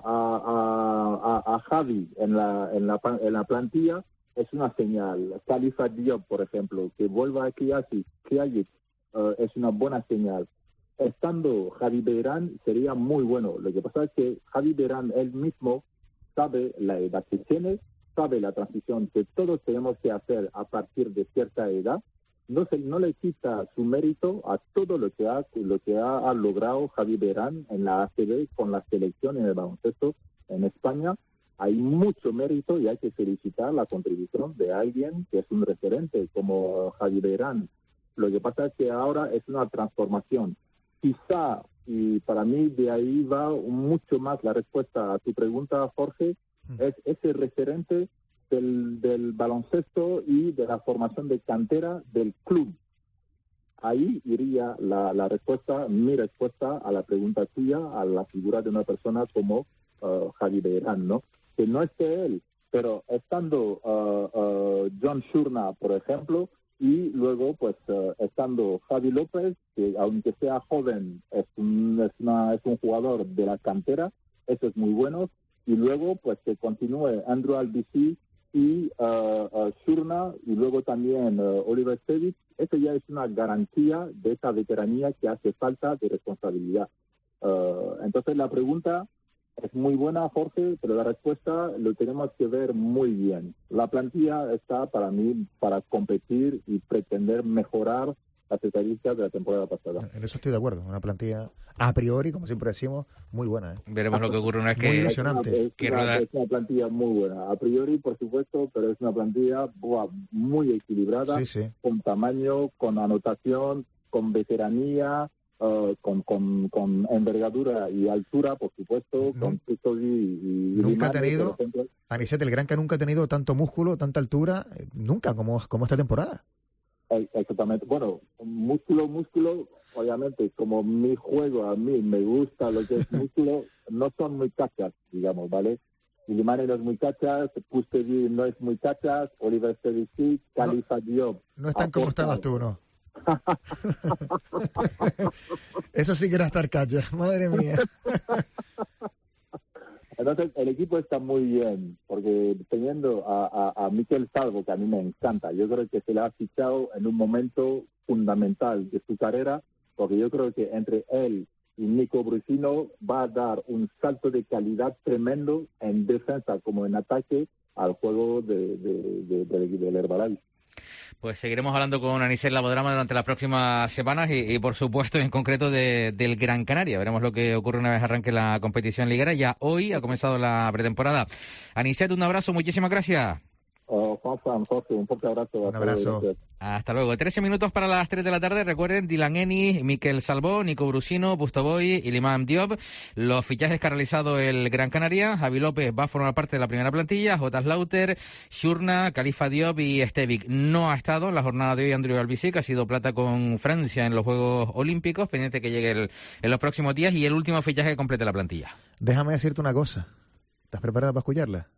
a Javi en la plantilla, es una señal. Khalifa Diop, por ejemplo, que vuelva a Kriajic, es una buena señal. Estando Javi Beirán sería muy bueno. Lo que pasa es que Javi Beirán él mismo sabe la edad que tiene, sabe la transición que todos tenemos que hacer a partir de cierta edad. No le quita su mérito a todo lo que ha logrado Javi Beirán en la ACB con la selección en el baloncesto en España. Hay mucho mérito y hay que felicitar la contribución de alguien que es un referente como Javi Beirán. Lo que pasa es que ahora es una transformación. Quizá, y para mí de ahí va mucho más la respuesta a tu pregunta, Jorge, es ese referente del baloncesto y de la formación de cantera del club. Ahí iría la respuesta, mi respuesta a la pregunta tuya, a la figura de una persona como Javi Beirán, ¿no? Que no esté él, pero estando John Shurna, por ejemplo, y luego pues estando Javi López, que aunque sea joven es un jugador de la cantera, eso es muy bueno, y luego pues que continúe Andrew Albici y Shurna, y luego también Oliver Stevic. Eso ya es una garantía de esa veteranía que hace falta de responsabilidad. Entonces la pregunta es muy buena, Jorge, pero la respuesta lo tenemos que ver muy bien. La plantilla está para mí para competir y pretender mejorar las estadísticas de la temporada pasada. En eso estoy de acuerdo. Una plantilla a priori, como siempre decimos, muy buena. Veremos lo que ocurre una vez que... Muy ilusionante. Es una plantilla muy buena. A priori, por supuesto, pero es una plantilla muy equilibrada, con tamaño, con anotación, con veteranía, con envergadura y altura, por supuesto, con Custody y nunca Limane, ha tenido, Anicet, el Granca nunca ha tenido tanto músculo, tanta altura, nunca como esta temporada. Exactamente. Bueno, músculo, obviamente, como mi juego, a mí me gusta lo que es músculo, no son muy cachas, digamos, ¿vale? Limane no es muy cachas, Custody no es muy cachas, Oliver Stevic sí, Khalifa Diop. No están como estabas tú, ¿no? Eso sí que era estar cacha, madre mía. Entonces el equipo está muy bien, porque teniendo a Mikel Salvo, que a mí me encanta, yo creo que se le ha fichado en un momento fundamental de su carrera, porque yo creo que entre él y Nico Brusino va a dar un salto de calidad tremendo en defensa como en ataque al juego del Herbalife. Pues seguiremos hablando con Anicet Labodrama durante las próximas semanas y por supuesto, en concreto, del Gran Canaria. Veremos lo que ocurre una vez arranque la competición liguera. Ya hoy ha comenzado la pretemporada. Anicet, un abrazo, muchísimas gracias. Jorge, un fuerte abrazo. Un abrazo. Hasta luego. 13 minutos para las 3 de la tarde. Recuerden, Dylan Eni, Mikel Salvó, Nico Brusino, Bustoboy y Limam Diop. Los fichajes que ha realizado el Gran Canaria. Javi López va a formar parte de la primera plantilla. J. Slaughter, Shurna, Khalifa Diop y Stevic. No ha estado en la jornada de hoy Andrew Albici, que ha sido plata con Francia en los Juegos Olímpicos. Pendiente que llegue en los próximos días. Y el último fichaje que complete la plantilla. Déjame decirte una cosa. ¿Estás preparada para escucharla?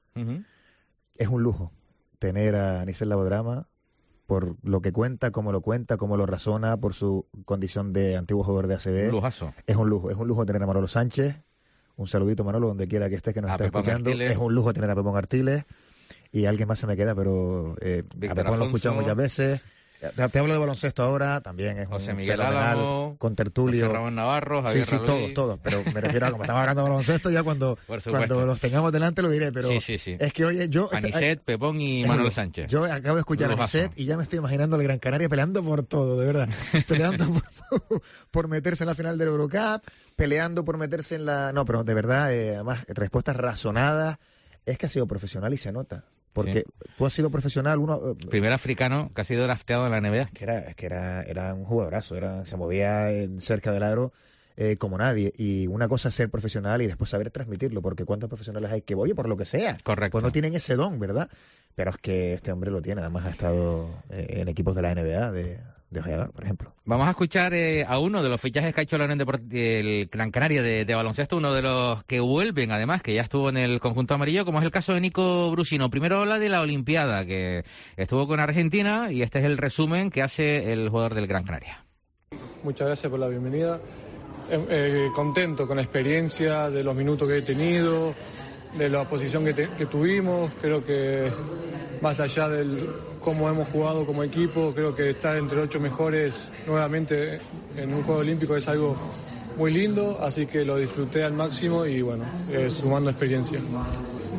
Es un lujo tener a Anicet Labodrama por lo que cuenta, cómo lo razona, por su condición de antiguo jugador de ACB. Lujazo. Es un lujo tener a Manolo Sánchez. Un saludito, Manolo, donde quiera que estés, que nos estés escuchando. Artiles. Es un lujo tener a Pepón Artiles. Y alguien más se me queda, pero a Pepón lo he escuchado muchas veces. Te hablo de baloncesto ahora, también es José un Miguel fenomenal, Álamo, con tertulio. José Ramón Navarro, Javier Sí, todos, pero me refiero a como estamos hablando de baloncesto, ya cuando los tengamos delante lo diré, pero sí. es que oye, yo... Anicet, Pepón y Manuel Sánchez. Yo acabo de escuchar a Anicet y ya me estoy imaginando al Gran Canaria peleando por todo, de verdad. Peleando por meterse en la final del Eurocup, peleando por meterse en la... No, pero de verdad, además, respuestas razonadas. Es que ha sido profesional y se nota. Porque tú has sido profesional, primer africano que ha sido drafteado en la NBA. Que era un jugadorazo, se movía cerca del aro como nadie. Y una cosa es ser profesional y después saber transmitirlo, porque cuántos profesionales hay que, oye, por lo que sea, correcto, pues no tienen ese don, ¿verdad? Pero es que este hombre lo tiene, además ha estado en equipos de la NBA, de Valladolid, por ejemplo. Vamos a escuchar a uno de los fichajes que ha hecho la Unión del Gran Canaria de baloncesto, uno de los que vuelven, además, que ya estuvo en el conjunto amarillo, como es el caso de Nico Brusino. Primero habla de la Olimpiada, que estuvo con Argentina, y este es el resumen que hace el jugador del Gran Canaria. Muchas gracias por la bienvenida. Contento con la experiencia, de los minutos que he tenido, de la posición que tuvimos. Creo que más allá de cómo hemos jugado como equipo, creo que estar entre 8 mejores nuevamente en un Juego Olímpico es algo muy lindo, así que lo disfruté al máximo y bueno, sumando experiencia.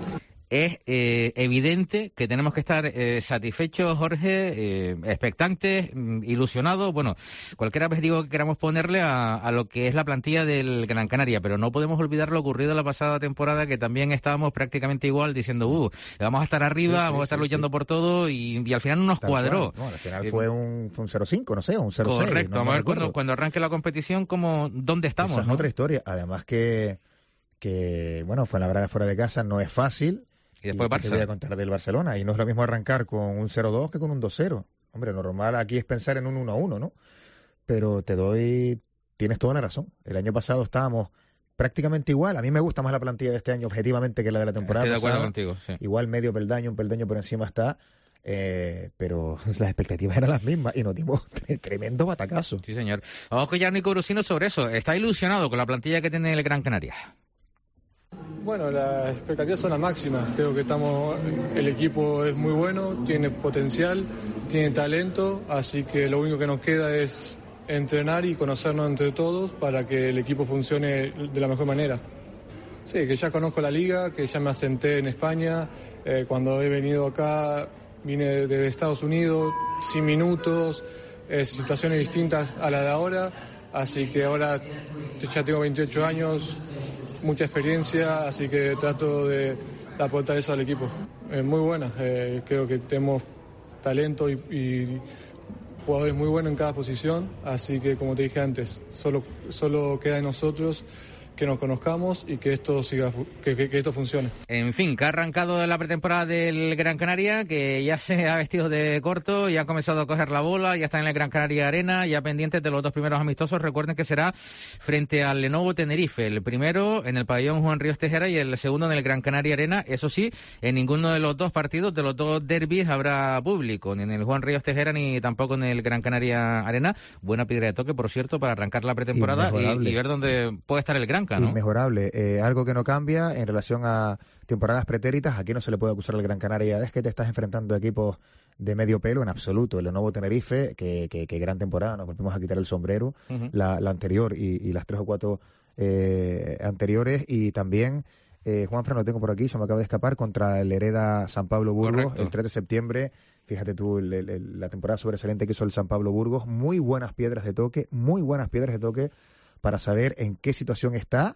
es evidente que tenemos que estar satisfechos, Jorge, expectantes, ilusionados, bueno, cualquier adjetivo que queramos ponerle a lo que es la plantilla del Gran Canaria, pero no podemos olvidar lo ocurrido la pasada temporada, que también estábamos prácticamente igual, diciendo, vamos a estar arriba, vamos a estar luchando por todo, y al final no nos cuadró. No, al final fue un 0-5, no sé, un 0-6. Correcto, vamos a ver cuando arranque la competición, ¿dónde estamos? Esa es otra historia, además que bueno, Fuenlabrada fuera de casa no es fácil. Y después te voy a contar del Barcelona, y no es lo mismo arrancar con un 0-2 que con un 2-0. Hombre, lo normal aquí es pensar en un 1-1, ¿no? Pero tienes toda la razón. El año pasado estábamos prácticamente igual. A mí me gusta más la plantilla de este año objetivamente que la de la temporada pasada. Estoy de acuerdo contigo, sí. Igual un peldaño por encima está, pero las expectativas eran las mismas y nos dimos tremendo batacazo. Sí, señor. Vamos con Nico Brusino sobre eso. ¿Está ilusionado con la plantilla que tiene el Gran Canaria? Bueno, las expectativas son las máximas. Creo que el equipo es muy bueno, tiene potencial, tiene talento, así que lo único que nos queda es entrenar y conocernos entre todos para que el equipo funcione de la mejor manera. Sí, que ya conozco la liga, que ya me asenté en España. Cuando he venido acá, vine desde Estados Unidos, sin minutos, situaciones distintas a la de ahora. Así que ahora ya tengo 28 años, mucha experiencia, así que trato de aportar eso al equipo. Muy buena, creo que tenemos talento y jugadores muy buenos en cada posición, así que como te dije antes, solo queda en nosotros que nos conozcamos y que esto que esto funcione. En fin, que ha arrancado la pretemporada del Gran Canaria, que ya se ha vestido de corto, ya ha comenzado a coger la bola, ya está en el Gran Canaria Arena, ya pendientes de los dos primeros amistosos. Recuerden que será frente al Lenovo Tenerife, el primero en el pabellón Juan Ríos Tejera y el segundo en el Gran Canaria Arena. Eso sí, en ninguno de los dos partidos, de los dos derbis, habrá público, ni en el Juan Ríos Tejera ni tampoco en el Gran Canaria Arena. Buena piedra de toque, por cierto, para arrancar la pretemporada y ver dónde puede estar el Gran. ¿no? Inmejorable. Algo que no cambia en relación a temporadas pretéritas. Aquí no se le puede acusar al Gran Canaria. Es que te estás enfrentando a equipos de medio pelo en absoluto. El Lenovo Tenerife, que gran temporada, nos volvemos a quitar el sombrero. La anterior y las 3 o 4 anteriores. Y también, Juanfran, lo tengo por aquí, se me acaba de escapar, contra el Hereda San Pablo Burgos. Correcto. El 3 de septiembre. Fíjate tú, la temporada sobresaliente que hizo el San Pablo Burgos. Muy buenas piedras de toque para saber en qué situación está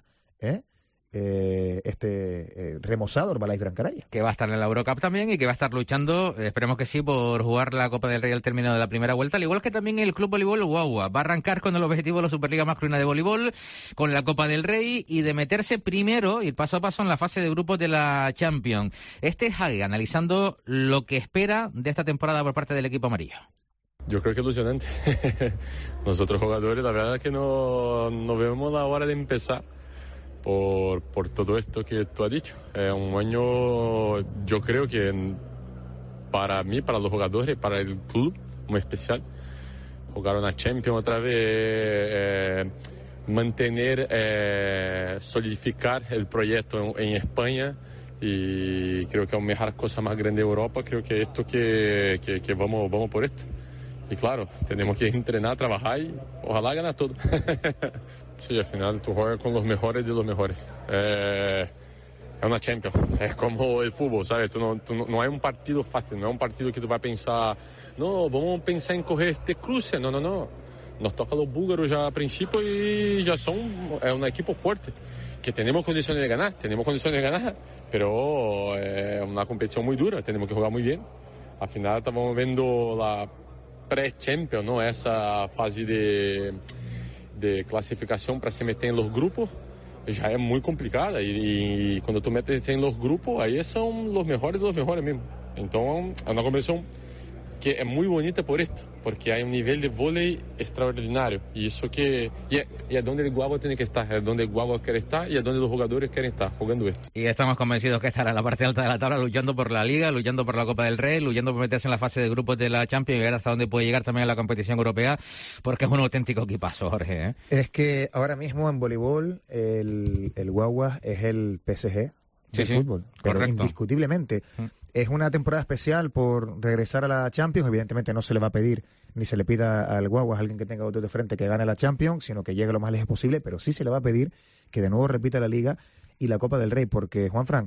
remozado Herbalife Gran Canaria. Que va a estar en la Eurocup también y que va a estar luchando, esperemos que sí, por jugar la Copa del Rey al término de la primera vuelta, al igual que también el Club Voleibol Guagua. Va a arrancar con el objetivo de la Superliga Masculina de Voleibol, con la Copa del Rey y de meterse primero, ir paso a paso en la fase de grupos de la Champions. Es Hagi analizando lo que espera de esta temporada por parte del equipo amarillo. Yo creo que ilusionante. Nosotros jugadores, la verdad es que no vemos la hora de empezar por todo esto que tú has dicho. Es un año, yo creo que para mí, para los jugadores, para el club, muy especial. Jugar una Champions otra vez, mantener, solidificar el proyecto en España. Y creo que es una de las cosas más grandes de Europa. Creo que esto que vamos por esto. Y claro, tenemos que entrenar, trabajar y ojalá ganar todo. Sí, al final tú juegas con los mejores de los mejores. Es una Champions, es como el fútbol, ¿sabes? No hay un partido fácil, no es un partido que tú vas a pensar, no, vamos a pensar en coger este cruce, no. Nos toca los búlgaros ya al principio y ya es un equipo fuerte, que tenemos condiciones de ganar, pero es una competición muy dura, tenemos que jugar muy bien. Al final estamos viendo la pré-Champions, ¿no? Esa fase de clasificación para se meter en los grupos ya es muy complicada y cuando tú metes en los grupos ahí son los mejores de los mejores mismo. Entonces es una competición que es muy bonita por esto, porque hay un nivel de vóley extraordinario y eso y es donde el Guagua tiene que estar, es donde el Guagua quiere estar y es donde los jugadores quieren estar jugando esto. Y estamos convencidos que estará en la parte alta de la tabla luchando por la Liga, luchando por la Copa del Rey, luchando por meterse en la fase de grupos de la Champions y ver hasta dónde puede llegar también a la competición europea, porque es un auténtico equipazo, Jorge. Es que ahora mismo en voleibol el Guagua es el PSG del fútbol, pero correcto. Indiscutiblemente. Es una temporada especial por regresar a la Champions. Evidentemente no se le va a pedir ni se le pida al Guaguas, alguien que tenga otro de frente, que gane la Champions, sino que llegue lo más lejos posible, pero sí se le va a pedir que de nuevo repita la Liga y la Copa del Rey, porque, Juanfran,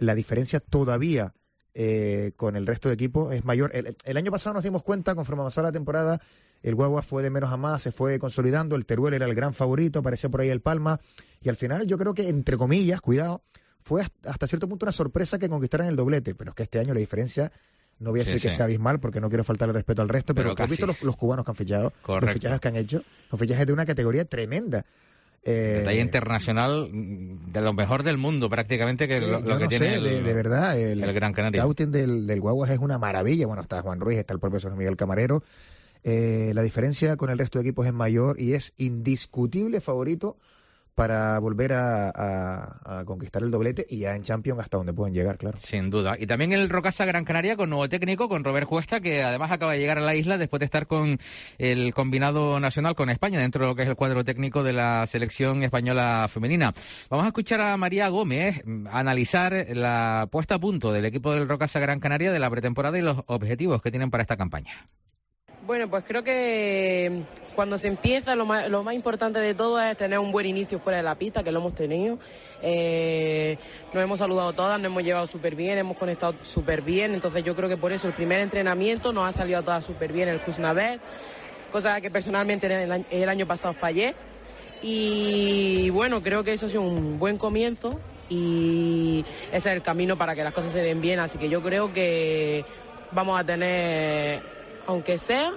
la diferencia todavía con el resto de equipos es mayor. El año pasado nos dimos cuenta, conforme avanzaba la temporada, el Guagua fue de menos a más, se fue consolidando, el Teruel era el gran favorito, aparecía por ahí el Palma, y al final yo creo que, entre comillas, cuidado, fue hasta cierto punto una sorpresa que conquistaran el doblete, pero es que este año la diferencia, no voy a decir que sea abismal, porque no quiero faltarle respeto al resto, pero has visto los cubanos que han fichado, los fichajes que han hecho, los fichajes de una categoría tremenda. Detalle internacional de lo mejor del mundo prácticamente, que lo que tiene de verdad el Gran Canaria. El scouting del Guaguas es una maravilla. Bueno, está Juan Ruiz, está el profesor Miguel Camarero. La diferencia con el resto de equipos es mayor y es indiscutible favorito para volver a conquistar el doblete, y ya en Champions hasta donde pueden llegar, claro. Sin duda. Y también el Rocasa Gran Canaria con nuevo técnico, con Robert Cuesta, que además acaba de llegar a la isla después de estar con el combinado nacional con España, dentro de lo que es el cuadro técnico de la selección española femenina. Vamos a escuchar a María Gómez analizar la puesta a punto del equipo del Rocasa Gran Canaria de la pretemporada y los objetivos que tienen para esta campaña. Bueno, pues creo que cuando se empieza lo más importante de todo es tener un buen inicio fuera de la pista, que lo hemos tenido. Nos hemos saludado todas, nos hemos llevado súper bien, hemos conectado súper bien. Entonces yo creo que por eso el primer entrenamiento nos ha salido a todas súper bien, el Kuznavet, cosa que personalmente el año pasado fallé. Y bueno, creo que eso ha sido un buen comienzo y ese es el camino para que las cosas se den bien. Así que yo creo que vamos a tener, aunque sea,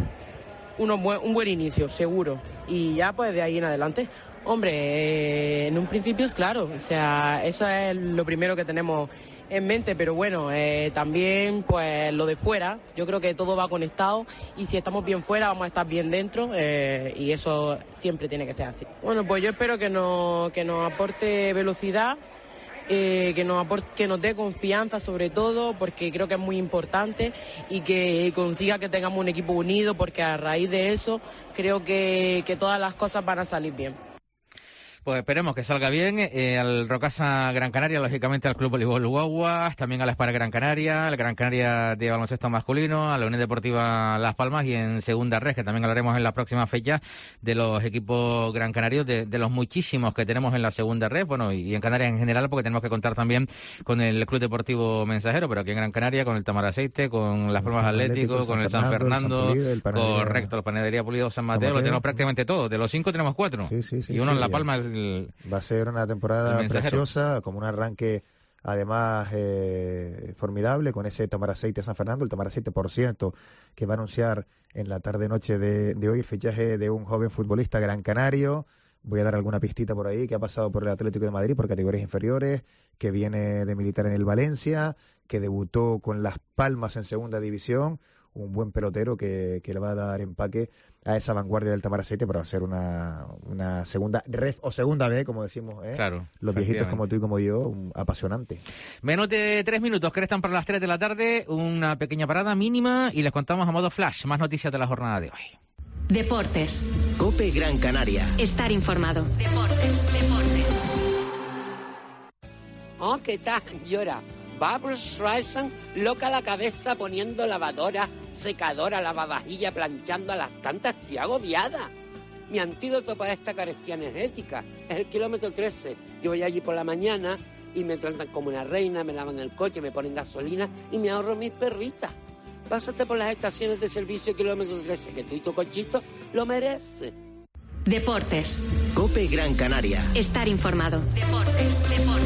un buen inicio, seguro. Y ya pues de ahí en adelante, hombre, en un principio es claro, o sea, eso es lo primero que tenemos en mente, pero bueno, también pues lo de fuera, yo creo que todo va conectado y si estamos bien fuera vamos a estar bien dentro, y eso siempre tiene que ser así. Bueno, pues yo espero que nos aporte velocidad, que nos dé confianza sobre todo, porque creo que es muy importante, y que consiga que tengamos un equipo unido, porque a raíz de eso creo que todas las cosas van a salir bien. Pues esperemos que salga bien. Al Rocasa Gran Canaria, lógicamente al Club Voleibol Guaguas, también a la Espara Gran Canaria, al Gran Canaria de baloncesto masculino, a la Unión Deportiva Las Palmas, y en segunda red, que también hablaremos en la próxima fecha de los equipos gran canarios, de los muchísimos que tenemos en la segunda red, bueno, y en Canarias en general, porque tenemos que contar también con el Club Deportivo Mensajero, pero aquí en Gran Canaria con el Tamaraceite, con Las Palmas Atlético, con el San Fernando, correcto, el Panadería Pulido San Mateo, lo tenemos prácticamente todo. De los 5 tenemos 4, y uno en La Palma. Va a ser una temporada preciosa, como un arranque además formidable con ese Tamaraceite San Fernando. El Tamaraceite, por cierto, que va a anunciar en la tarde-noche de hoy el fichaje de un joven futbolista gran canario. Voy a dar alguna pistita por ahí, que ha pasado por el Atlético de Madrid por categorías inferiores, que viene de militar en el Valencia, que debutó con Las Palmas en segunda división. Un buen pelotero que le va a dar empaque a esa vanguardia del Tamaraceite, pero va a ser una segunda ref o segunda B, como decimos, claro, los viejitos como tú y como yo, apasionante. Menos de 3 minutos que restan para las 3 de la tarde, una pequeña parada mínima y les contamos a modo flash más noticias de la jornada de hoy. Deportes. COPE Gran Canaria. Estar informado. Deportes. Oh, ¿qué tal? Llora. Barbra Streisand, loca a la cabeza poniendo lavadora, secadora, lavavajilla, planchando a las tantas, estoy agobiada. Mi antídoto para esta carestía energética es el kilómetro 13. Yo voy allí por la mañana y me tratan como una reina, me lavan el coche, me ponen gasolina y me ahorro mis perritas. Pásate por las estaciones de servicio kilómetro 13, que tú y tu cochito lo mereces. Deportes. COPE Gran Canaria. Estar informado. Deportes.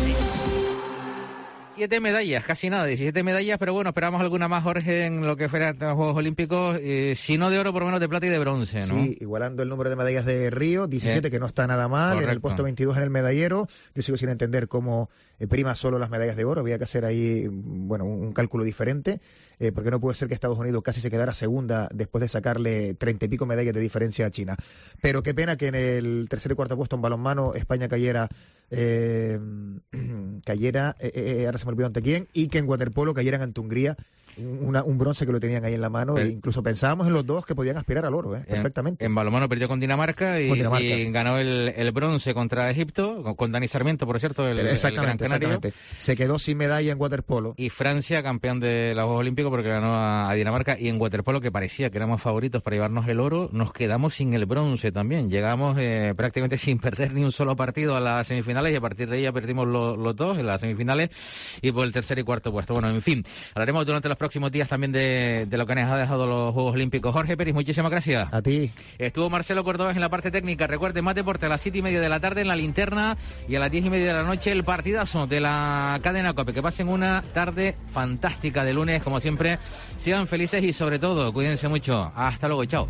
7 medallas, casi nada, 17 medallas, pero bueno, esperamos alguna más, Jorge, en lo que fueran los Juegos Olímpicos, si no de oro, por lo menos de plata y de bronce, ¿no? Sí, igualando el número de medallas de Río, 17, que no está nada mal, correcto. En el puesto 22 en el medallero. Yo sigo sin entender cómo prima solo las medallas de oro, había que hacer ahí, bueno, un cálculo diferente, porque no puede ser que Estados Unidos casi se quedara segunda después de sacarle 30 y pico medallas de diferencia a China. Pero qué pena que en el tercer y cuarto puesto en balonmano España cayera, ahora se me olvidó ante quién, y que en waterpolo cayeran ante Hungría un bronce que lo tenían ahí en la mano, e incluso pensábamos en los dos que podían aspirar al oro, perfectamente. En balonmano perdió con Dinamarca y ganó el bronce contra Egipto, con Dani Sarmiento, por cierto, exactamente. Se quedó sin medalla en waterpolo. Y Francia, campeón de los Juegos Olímpicos, porque ganó a Dinamarca, y en waterpolo, que parecía que éramos favoritos para llevarnos el oro, nos quedamos sin el bronce también. Llegamos prácticamente sin perder ni un solo partido a las semifinales, y a partir de ahí ya perdimos los dos en las semifinales, y por el tercer y cuarto puesto. Bueno, en fin, hablaremos durante los próximos días también de lo que nos ha dejado los Juegos Olímpicos. Jorge Peris, muchísimas gracias. A ti. Estuvo Marcelo Cordobés en la parte técnica. Recuerden, más deporte a las 7:30 de la tarde en La Linterna, y a las 10:30 de la noche el partidazo de la cadena COPE. Que pasen una tarde fantástica de lunes, como siempre. Sean felices y sobre todo, cuídense mucho. Hasta luego, chao.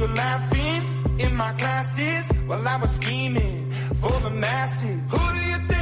In my classes while I was scheming for the masses. Who do you think